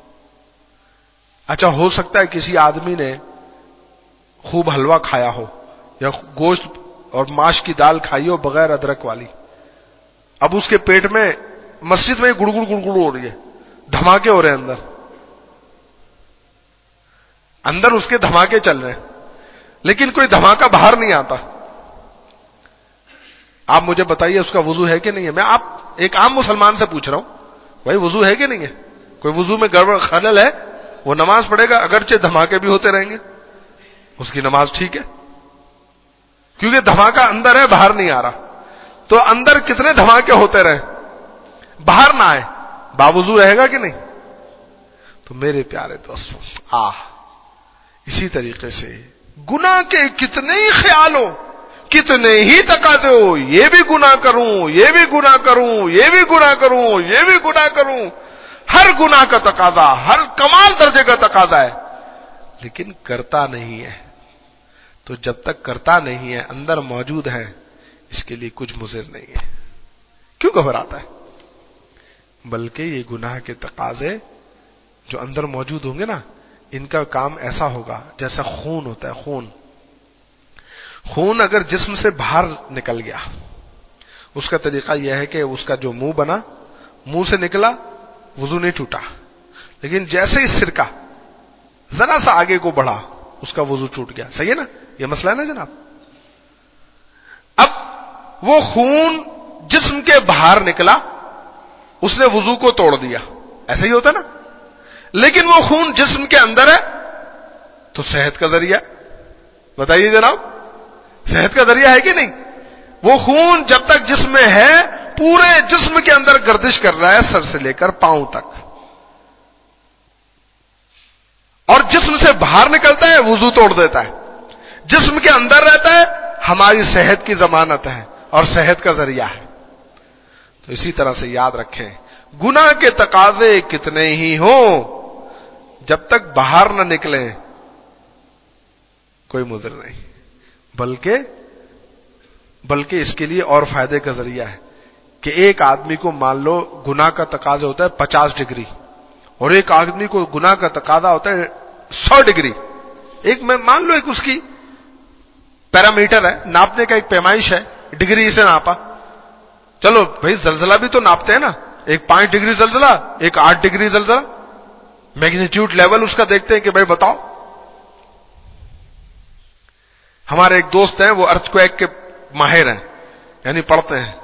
اچھا ہو سکتا ہے کسی آدمی نے خوب حلوہ کھایا ہو یا گوشت اور ماش کی دال کھائی ہو بغیر ادرک والی, اب اس کے پیٹ میں مسجد میں گڑ گڑ گڑ گڑ ہو رہی ہے, دھماکے ہو رہے ہیں اندر اس کے دھماکے چل رہے ہیں, لیکن کوئی دھماکہ باہر نہیں آتا. آپ مجھے بتائیے اس کا وضو ہے کہ نہیں ہے؟ میں آپ ایک عام مسلمان سے پوچھ رہا ہوں, بھائی وضو ہے کہ نہیں ہے؟ کوئی وضو میں گڑبڑ خلل ہے, وہ نماز پڑھے گا اگرچہ دھماکے بھی ہوتے رہیں گے, اس کی نماز ٹھیک ہے, کیونکہ دھماکہ اندر ہے, باہر نہیں آ رہا. تو اندر کتنے دھماکے ہوتے رہے, باہر نہ آئے, باوضو رہے گا کہ نہیں؟ تو میرے پیارے دوستوں, اسی طریقے سے گناہ کے کتنے ہی خیال ہو, کتنے ہی تقاضے ہو, یہ بھی گناہ کروں, یہ بھی گناہ کروں, یہ بھی گناہ کروں, یہ بھی گناہ کروں, ہر گناہ کا تقاضا, ہر کمال درجے کا تقاضا ہے, لیکن کرتا نہیں ہے. تو جب تک کرتا نہیں ہے, اندر موجود ہے, اس کے لیے کچھ مضر نہیں ہے. کیوں گھبراتا ہے؟ بلکہ یہ گناہ کے تقاضے جو اندر موجود ہوں گے نا, ان کا کام ایسا ہوگا جیسا خون ہوتا ہے. خون اگر جسم سے باہر نکل گیا, اس کا طریقہ یہ ہے کہ اس کا جو منہ بنا, منہ سے نکلا, وضو نہیں ٹوٹا, لیکن جیسے ہی سرکہ ذرا سا آگے کو بڑھا, اس کا وضو ٹوٹ گیا. صحیح ہے نا؟ یہ مسئلہ ہے نا جناب. اب وہ خون جسم کے باہر نکلا, اس نے وضو کو توڑ دیا, ایسا ہی ہوتا نا. لیکن وہ خون جسم کے اندر ہے, تو صحت کا ذریعہ, بتائیے جناب, صحت کا ذریعہ ہے کہ نہیں؟ وہ خون جب تک جسم میں ہے, پورے جسم کے اندر گردش کر رہا ہے, سر سے لے کر پاؤں تک, اور جسم سے باہر نکلتا ہے, وضو توڑ دیتا ہے. جسم کے اندر رہتا ہے, ہماری صحت کی ضمانت ہے اور صحت کا ذریعہ ہے. تو اسی طرح سے یاد رکھیں, گناہ کے تقاضے کتنے ہی ہوں, جب تک باہر نہ نکلیں کوئی مضر نہیں, بلکہ اس کے لیے اور فائدے کا ذریعہ ہے کہ ایک آدمی کو مان لو گناہ کا تقاضا ہوتا ہے 50 ڈگری, اور ایک آدمی کو گناہ کا تقاضا ہوتا ہے 100 ڈگری. ایک میں مان لو ایک اس کی پیرامیٹر ہے, ناپنے کا ایک پیمائش ہے, ڈگری سے ناپا. چلو بھائی زلزلہ بھی تو ناپتے ہیں نا, ایک 5 ڈگری زلزلہ, ایک 8 ڈگری زلزلہ, میگنیٹیوڈ لیول اس کا دیکھتے ہیں کہ بھائی بتاؤ. ہمارے ایک دوست ہیں, وہ ارتھ کویک کے ماہر ہیں, یعنی پڑھتے ہیں.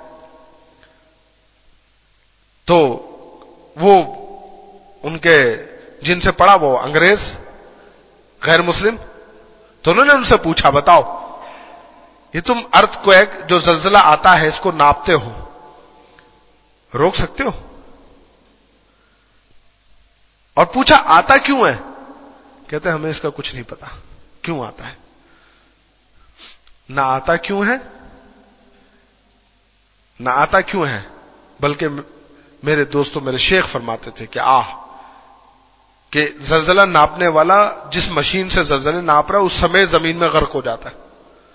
تو وہ ان کے جن سے پڑھا وہ انگریز, غیر مسلم, تو انہوں نے ان سے پوچھا بتاؤ یہ تم ارتھ کویک جو زلزلہ آتا ہے اس کو ناپتے ہو, روک سکتے ہو؟ اور پوچھا آتا کیوں ہے؟ کہتے ہمیں اس کا کچھ نہیں پتا کیوں آتا ہے. نہ آتا کیوں ہے, نہ آتا کیوں ہے, بلکہ میرے دوستوں, میرے شیخ فرماتے تھے کہ زلزلہ ناپنے والا جس مشین سے زلزلے ناپ رہا ہے اس سمے زمین میں غرق ہو جاتا ہے.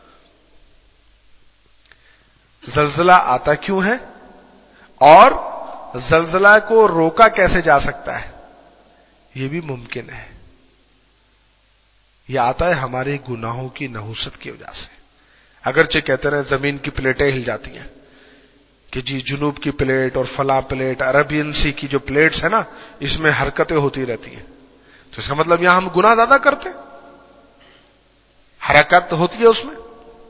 زلزلہ آتا کیوں ہے اور زلزلہ کو روکا کیسے جا سکتا ہے, یہ بھی ممکن ہے. یہ آتا ہے ہمارے گناہوں کی نحوست کی وجہ سے. اگرچہ کہتے رہے زمین کی پلیٹیں ہل جاتی ہیں کہ جی جنوب کی پلیٹ اور فلاں پلیٹ, عربین سی کی جو پلیٹس ہیں نا, اس میں حرکتیں ہوتی رہتی ہیں. تو اس کا مطلب یہاں ہم گناہ زیادہ کرتے ہیں, حرکت ہوتی ہے اس میں.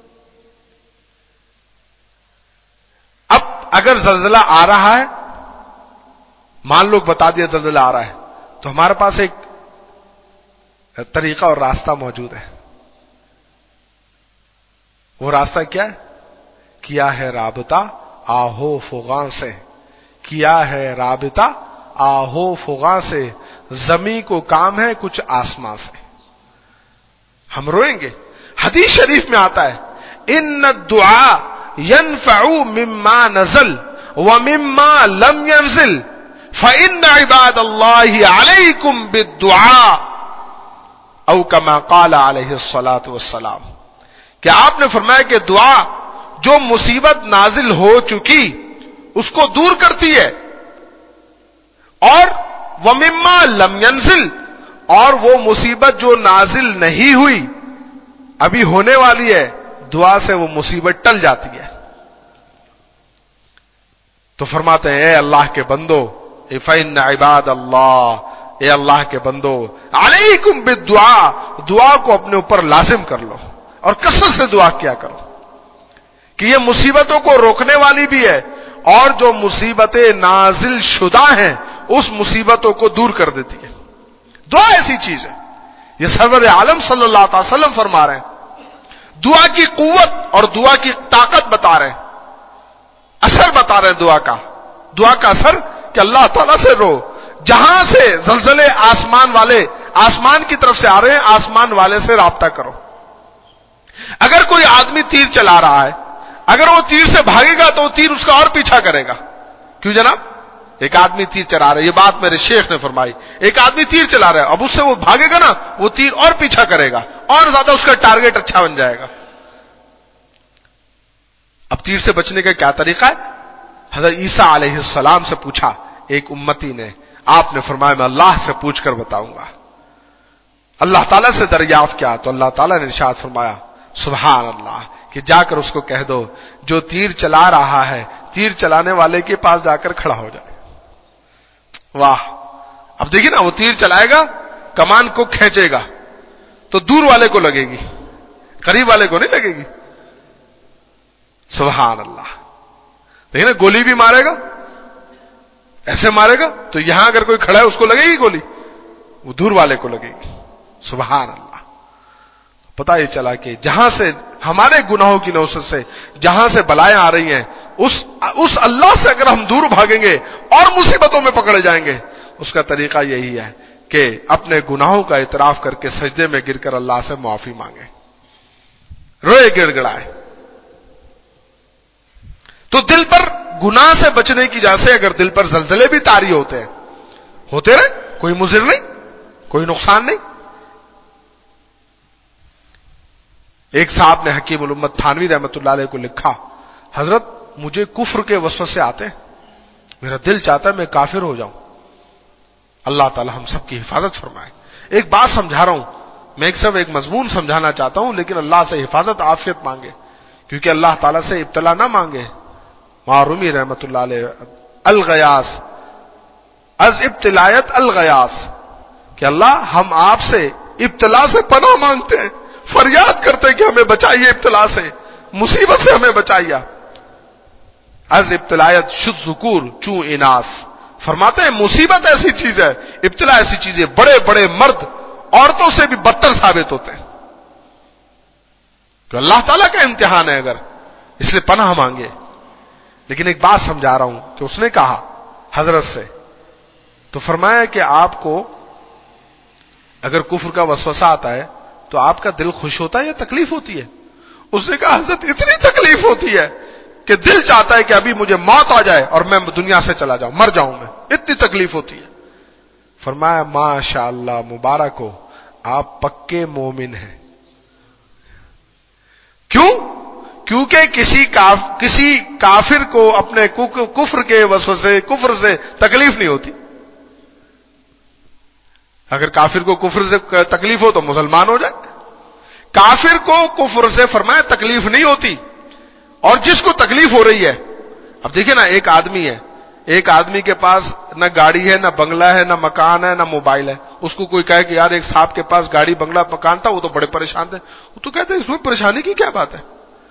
اب اگر زلزلہ آ رہا ہے, مان لو بتا دیا زلزلہ آ رہا ہے, تو ہمارے پاس ایک طریقہ اور راستہ موجود ہے. وہ راستہ کیا ہے؟ کیا ہے رابطہ آہو فغاں سے, کیا ہے رابطہ آہو فغاں سے, زمیں کو کام ہے کچھ آسمان سے. ہم روئیں گے. حدیث شریف میں آتا ہے ان الدعاء ينفع مما نزل ومما لم ينزل فإن عباد الله عليكم بالدعاء او كما قال عليه الصلاة والسلام. کہ آپ نے فرمایا کہ دعا جو مصیبت نازل ہو چکی اس کو دور کرتی ہے, اور وَمِمَّا لَمْ يَنزِلْ, اور وہ مصیبت جو نازل نہیں ہوئی ابھی ہونے والی ہے, دعا سے وہ مصیبت ٹل جاتی ہے. تو فرماتے ہیں اے اللہ کے بندو فإن عباد اللہ، اے اللہ کے بندو علیکم بالدعاء، دعا کو اپنے اوپر لازم کر لو اور کثرت سے دعا کیا کرو کہ یہ مصیبتوں کو روکنے والی بھی ہے اور جو مصیبتیں نازل شدہ ہیں اس مصیبتوں کو دور کر دیتی ہے۔ دعا ایسی چیز ہے، یہ سرور عالم صلی اللہ علیہ وسلم فرما رہے ہیں، دعا کی قوت اور دعا کی طاقت بتا رہے ہیں، اثر بتا رہے ہیں دعا کا اثر کہ اللہ تعالیٰ سے رو، جہاں سے زلزلے آسمان کی طرف سے آ رہے ہیں آسمان والے سے رابطہ کرو۔ اگر کوئی آدمی تیر چلا رہا ہے، اگر وہ تیر سے بھاگے گا تو وہ تیر اس کا اور پیچھا کرے گا۔ کیوں جناب؟ ایک آدمی تیر چلا رہا ہے، یہ بات میرے شیخ نے فرمائی، ایک آدمی تیر چلا رہا ہے، اب اس سے وہ بھاگے گا نا وہ تیر اور پیچھا کرے گا اور زیادہ اس کا ٹارگٹ اچھا بن جائے گا۔ اب تیر سے بچنے کا کیا طریقہ ہے؟ حضرت عیسیٰ علیہ السلام سے پوچھا ایک امتی نے، آپ نے فرمایا میں اللہ سے پوچھ کر بتاؤں گا۔ اللہ تعالیٰ سے دریافت کیا تو اللہ تعالیٰ نے ارشاد فرمایا سبحان اللہ کہ جا کر اس کو کہہ دو جو تیر چلا رہا ہے تیر چلانے والے کے پاس جا کر کھڑا ہو جائے۔ واہ! اب دیکھیے نا وہ تیر چلائے گا، کمان کو کھینچے گا تو دور والے کو لگے گی، قریب والے کو نہیں لگے گی۔ سبحان اللہ! دیکھیں نا گولی بھی مارے گا، ایسے مارے گا تو یہاں اگر کوئی کھڑا ہے اس کو لگے گی گولی، وہ دور والے کو لگے گی۔ سبحان اللہ! پتہ یہ چلا کہ جہاں سے ہمارے گناہوں کی نوسط سے جہاں سے بلائیں آ رہی ہیں اس اللہ سے اگر ہم دور بھاگیں گے اور مصیبتوں میں پکڑے جائیں گے، اس کا طریقہ یہی ہے کہ اپنے گناہوں کا اعتراف کر کے سجدے میں گر کر اللہ سے معافی مانگے، روئے گڑ گڑائے۔ تو دل پر گناہ سے بچنے کی وجہ سے اگر دل پر زلزلے بھی طاری ہوتے رہے، کوئی مضر نہیں، کوئی نقصان نہیں۔ ایک صاحب نے حکیم الامت تھانوی رحمۃ اللہ علیہ کو لکھا، حضرت مجھے کفر کے وسوسے آتے ہیں، میرا دل چاہتا ہے میں کافر ہو جاؤں، اللہ تعالی ہم سب کی حفاظت فرمائے۔ ایک بات سمجھا رہا ہوں میں، صرف ایک مضمون سمجھانا چاہتا ہوں، لیکن اللہ سے حفاظت عافیت مانگے، کیونکہ اللہ تعالیٰ سے ابتلا نہ مانگے۔ معرومی رحمۃ اللہ علیہ الغیاس از ابتلایت الغیاس کہ اللہ ہم آپ سے ابتلا سے پناہ مانگتے ہیں، فریاد کرتے ہیں کہ ہمیں بچائیے ابتلا سے، مصیبت سے ہمیں بچائیے۔ از ابتلایت شد ذکور چوں اناس، فرماتے ہیں مصیبت ایسی چیز ہے، ابتلا ایسی چیز ہے، بڑے بڑے مرد عورتوں سے بھی بدتر ثابت ہوتے ہیں، کہ اللہ تعالیٰ کا امتحان ہے، اگر اس لیے پناہ مانگے۔ لیکن ایک بات سمجھا رہا ہوں کہ اس نے کہا حضرت سے، تو فرمایا کہ آپ کو اگر کفر کا وسوسہ آتا ہے تو آپ کا دل خوش ہوتا ہے یا تکلیف ہوتی ہے؟ اس نے کہا حضرت اتنی تکلیف ہوتی ہے کہ دل چاہتا ہے کہ ابھی مجھے موت آ جائے اور میں دنیا سے چلا جاؤں، مر جاؤں، میں اتنی تکلیف ہوتی ہے۔ فرمایا ماشاءاللہ مبارک ہو، آپ پکے مومن ہیں۔ کیوں؟ کیونکہ کسی کافر کو اپنے کفر کے وسوسے کفر سے تکلیف نہیں ہوتی۔ اگر کافر کو کفر سے تکلیف ہو تو مسلمان ہو جائے، کافر کو کفر سے فرمایا تکلیف نہیں ہوتی، اور جس کو تکلیف ہو رہی ہے، اب دیکھیں نا ایک آدمی کے پاس نہ گاڑی ہے، نہ بنگلہ ہے، نہ مکان ہے، نہ موبائل ہے، اس کو کوئی کہے کہ یار ایک صاحب کے پاس گاڑی بنگلہ مکان تھا، وہ تو بڑے پریشان تھے، وہ تو کہتے ہیں اس میں پریشانی کی کیا بات ہے؟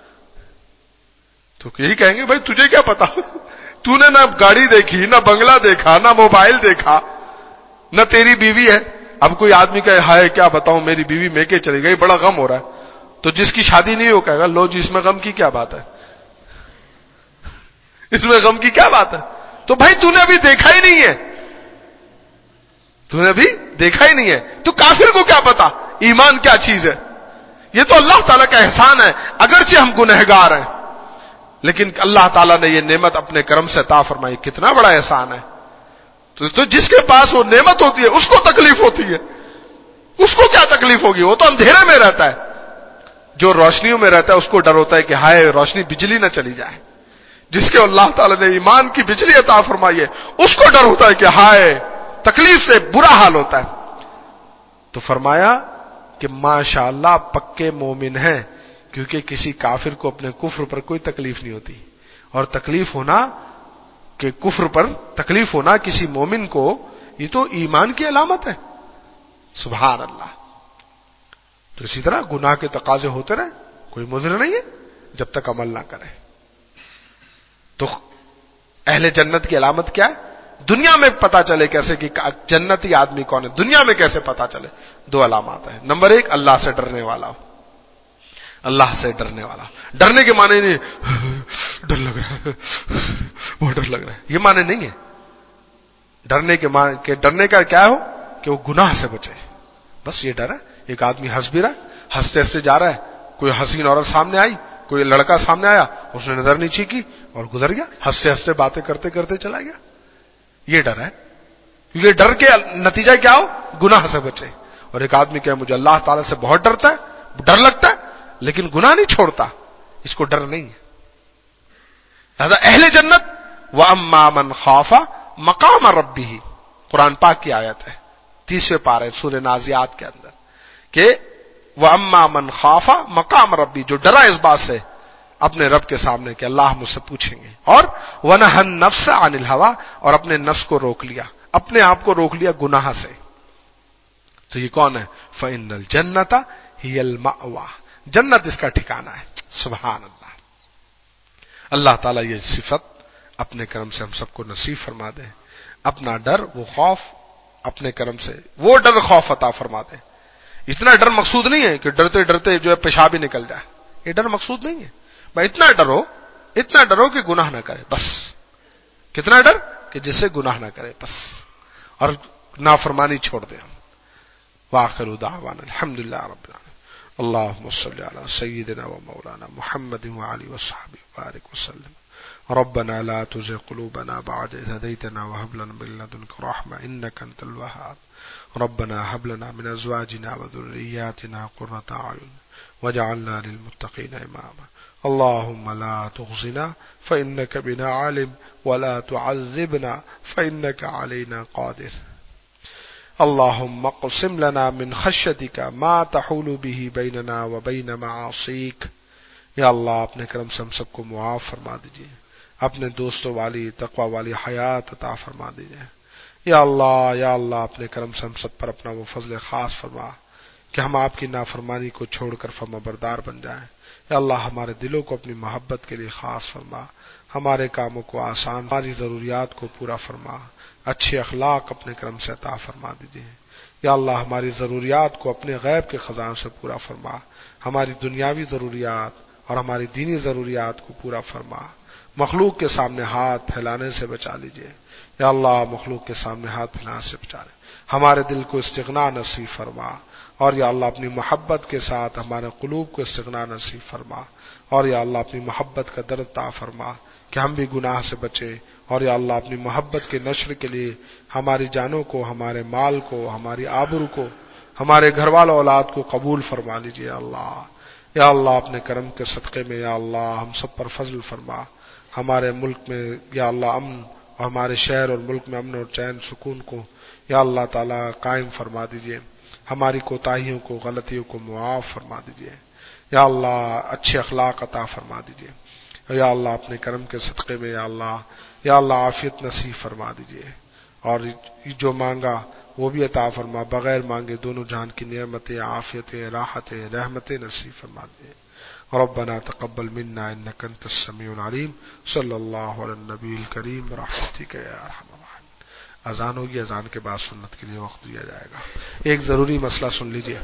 تو یہی کہیں گے بھائی تجھے کیا پتا، تو نے نہ گاڑی دیکھی، نہ بنگلہ دیکھا، نہ موبائل دیکھا، نہ تیری بیوی ہے۔ اب کوئی آدمی کہے ہائے کیا بتاؤں میری بیوی میکے چلی گئی، بڑا غم ہو رہا ہے، تو جس کی شادی نہیں ہو کہے گا لو جی اس میں غم کی کیا بات ہے، اس میں غم کی کیا بات ہے؟ تو بھائی تو نے ابھی دیکھا ہی نہیں ہے، تو نے ابھی دیکھا ہی نہیں ہے، تو کافر کو کیا پتا ایمان کیا چیز ہے؟ یہ تو اللہ تعالیٰ کا احسان ہے، اگرچہ ہم گنہگار ہیں لیکن اللہ تعالیٰ نے یہ نعمت اپنے کرم سے عطا فرمائی، کتنا بڑا احسان ہے۔ تو جس کے پاس وہ نعمت ہوتی ہے اس کو تکلیف ہوتی ہے، اس کو کیا تکلیف ہوگی؟ وہ تو اندھیرے میں رہتا ہے، جو روشنیوں میں رہتا ہے اس کو ڈر ہوتا ہے کہ ہائے روشنی بجلی نہ چلی جائے۔ جس کے اللہ تعالیٰ نے ایمان کی بجلی عطا فرمائی ہے اس کو ڈر ہوتا ہے کہ ہائے تکلیف سے برا حال ہوتا ہے۔ تو فرمایا کہ ماشاءاللہ پکے مومن ہیں، کیونکہ کسی کافر کو اپنے کفر پر کوئی تکلیف نہیں ہوتی، اور تکلیف ہونا کہ کفر پر تکلیف ہونا کسی مومن کو یہ تو ایمان کی علامت ہے. سبحان اللہ. تو اسی طرح گناہ کے تقاضے ہوتے رہے, کوئی مضر نہیں ہے جب تک عمل نہ کرے. تو اہل جنت کی علامت کیا ہے؟ دنیا میں پتا چلے کیسے کہ جنتی آدمی کون ہے, دنیا میں کیسے پتا چلے؟ 2 علامات ہیں. نمبر 1, اللہ سے ڈرنے والا ہو. اللہ سے ڈرنے والا. ڈرنے کے معنی نہیں ڈر لگ رہا ہے, بہت ڈر لگ رہا ہے, یہ معنی نہیں ہے. ڈرنے کے معنی کہ ڈرنے کا کیا ہو کہ وہ گناہ سے بچے, بس یہ ڈر ہے. ایک آدمی ہنس بھی رہا ہے, ہنستے ہنستے جا رہا ہے, کوئی حسین عورت سامنے آئی, کوئی لڑکا سامنے آیا, اس نے نظر نیچی کی اور گزر گیا, ہنستے ہنستے باتیں کرتے کرتے چلا گیا. یہ ڈر ہے, کیونکہ ڈر کے نتیجہ کیا ہو؟ گناہ سے بچے. اور ایک آدمی کہ مجھے اللہ تعالیٰ سے بہت ڈرتا ہے, ڈر لگتا ہے, لیکن گناہ نہیں چھوڑتا, اس کو ڈر نہیں ہے. لہذا اہل جنت وَأَمَّا مَنْ خَافَ مَقَامَ رَبِّهِ, قرآن پاک کی آیت ہے 30ویں پارے سورہ نازعات کے اندر, کہ وَأَمَّا مَنْ خَافَ مَقَامَ رَبِّهِ, جو ڈرا اس بات سے اپنے رب کے سامنے کہ اللہ مجھ سے پوچھیں گے, اور وَنَهَى النَّفْسَ عَنِ الْهَوَىٰ, اور اپنے نفس کو روک لیا, اپنے آپ کو روک لیا گناہ سے. تو یہ کون ہے؟ فَإِنَّ الْجَنَّةَ هِيَ الْمَأْوَىٰ, جنت اس کا ٹھکانہ ہے. سبحان اللہ. اللہ تعالیٰ یہ صفت اپنے کرم سے ہم سب کو نصیب فرما دے. اپنا ڈر, وہ خوف اپنے کرم سے وہ ڈر خوف عطا فرما دے. اتنا ڈر مقصود نہیں ہے کہ ڈرتے ڈرتے جو ہے پیشاب ہی نکل جائے, یہ ڈر مقصود نہیں ہے. بھائی اتنا ڈرو کہ گناہ نہ کرے, بس. کتنا ڈر کہ جس سے گناہ نہ کرے, بس, اور نافرمانی چھوڑ دے. ہم وآخر دعوانا الحمدللہ رب العالمین. اللهم صل على سيدنا ومولانا محمد وعلى وصحبه وبارك وسلم. ربنا لا تزغ قلوبنا بعد إذ هديتنا وهب لنا من لدنك رحمة إنك أنت الوهاب. ربنا هب لنا من أزواجنا وذرياتنا قرة أعين واجعلنا للمتقين إماما. اللهم لا تخزنا فإنك بنا عالم ولا تعذبنا فإنك علينا قادر. اللهم اقسم لنا من خشيتك ما تحول به بيننا وبين معاصيك. یا اللہ اپنے کرم سے ہم سب کو معاف فرما دیجئے, اپنے دوستوں والی تقوی والی حیات عطا فرما دیجئے. یا اللہ اپنے کرم سے ہم سب پر اپنا وہ فضل خاص فرما کہ ہم آپ کی نافرمانی کو چھوڑ کر فرما بردار بن جائیں. یا اللہ ہمارے دلوں کو اپنی محبت کے لیے خاص فرما, ہمارے کاموں کو آسان, ہماری ضروریات کو پورا فرما, اچھے اخلاق اپنے کرم سے عطا فرما دیجئے. یا اللہ ہماری ضروریات کو اپنے غیب کے خزان سے پورا فرما, ہماری دنیاوی ضروریات اور ہماری دینی ضروریات کو پورا فرما. مخلوق کے سامنے ہاتھ پھیلانے سے بچا لیجئے. یا اللہ مخلوق کے سامنے ہاتھ پھیلانے سے بچا لے, ہمارے دل کو استغنا نصیب فرما, اور یا اللہ اپنی محبت کے ساتھ ہمارے قلوب کو استغنا نصیب فرما, اور یا اللہ اپنی محبت کا درد عطا فرما کہ ہم بھی گناہ سے بچے, اور یا اللہ اپنی محبت کے نشر کے لیے ہماری جانوں کو, ہمارے مال کو, ہماری آبرو کو, ہمارے گھر والوں اولاد کو قبول فرما لیجئے. یا اللہ اپنے کرم کے صدقے میں یا اللہ ہم سب پر فضل فرما, ہمارے ملک میں یا اللہ امن, اور ہمارے شہر اور ملک میں امن اور چین سکون کو یا اللہ تعالی قائم فرما دیجئے. ہماری کوتاہیوں کو, غلطیوں کو معاف فرما دیجئے. یا اللہ اچھے اخلاق عطا فرما دیجئے. یا اللہ اپنے کرم کے صدقے میں یا اللہ عافیت نصیب فرما دیجئے, اور جو مانگا وہ بھی عطا فرما, بغیر مانگے دونوں جہان کی نعمتیں, عافیتیں, راحتیں, رحمتیں نصیب فرما دیجئے. ربنا تقبل منا انك انت السميع العليم. صلی اللہ علی النبی الکریم برحمتک یا ارحم الراحمین. اذان ہوگی, اذان کے بعد سنت کے لیے وقت دیا جائے گا. ایک ضروری مسئلہ سن لیجئے,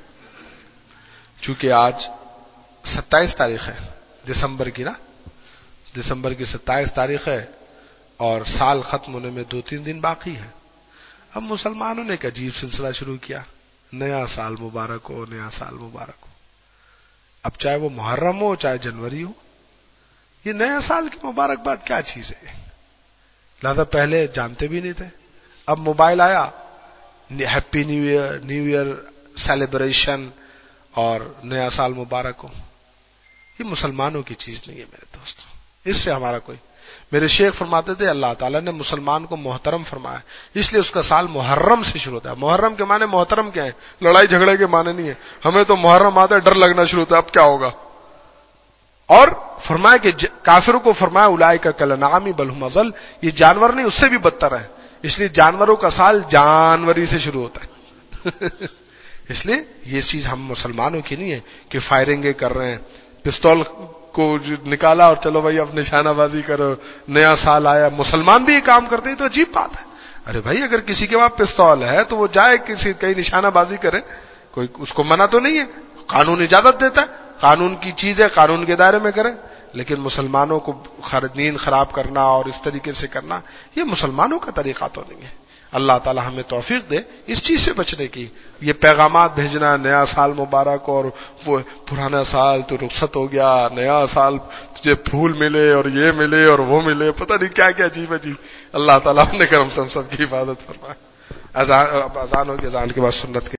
چونکہ آج 27 تاریخ ہے دسمبر کی, دسمبر کی 27 تاریخ ہے, اور سال ختم ہونے میں 2-3 دن باقی ہے. اب مسلمانوں نے ایک عجیب سلسلہ شروع کیا, نیا سال مبارک ہو, نیا سال مبارک ہو. اب چاہے وہ محرم ہو چاہے جنوری ہو, یہ نیا سال کی مبارکباد کیا چیز ہے؟ لہذا پہلے جانتے بھی نہیں تھے, اب موبائل آیا, ہیپی نیو ایئر سیلیبریشن اور نیا سال مبارک ہو. یہ مسلمانوں کی چیز نہیں ہے میرے دوستوں, اس سے ہمارا کوئی. میرے شیخ فرماتے تھے اللہ تعالیٰ نے مسلمان کو محترم فرمایا, اس لیے اس کا سال محرم سے شروع ہوتا ہے. محرم کے معنی محترم کیا ہے؟ لڑائی جھگڑے کے معنی نہیں ہے. ہمیں تو محرم آتا ہے ڈر لگنا شروع ہوتا ہے اب کیا ہوگا. اور فرمایا کہ کافروں کو فرمایا اولئک کالانعام بل هم اضل، یہ جانور نہیں اس سے بھی بدتر ہے، اس لیے جانوروں کا سال جانوری سے شروع ہوتا ہے اس لیے یہ چیز ہم مسلمانوں کی نہیں ہے کہ فائرنگیں کر رہے ہیں، پستول کو نکالا اور چلو بھائی اب نشانہ بازی کرو، نیا سال آیا، مسلمان بھی یہ کام کرتے ہیں تو عجیب بات ہے۔ ارے بھائی اگر کسی کے پاس پستول ہے تو وہ جائے کہیں نشانہ بازی کرے، کوئی اس کو منع تو نہیں ہے، قانون اجازت دیتا ہے، قانون کی چیز ہے، قانون کے دائرے میں کرے، لیکن مسلمانوں کو نیند خراب کرنا اور اس طریقے سے کرنا یہ مسلمانوں کا طریقہ تو نہیں ہے۔ اللہ تعالی ہمیں توفیق دے اس چیز سے بچنے کی۔ یہ پیغامات بھیجنا نیا سال مبارک اور وہ پرانا سال تو رخصت ہو گیا، نیا سال تجھے پھول ملے اور یہ ملے اور وہ ملے، پتہ نہیں کیا کیا عجیب عجیب۔ اللہ تعالی نے کرم سب کی حفاظت فرمائے۔ اذان ہوگی، اذان کے بعد سنت کے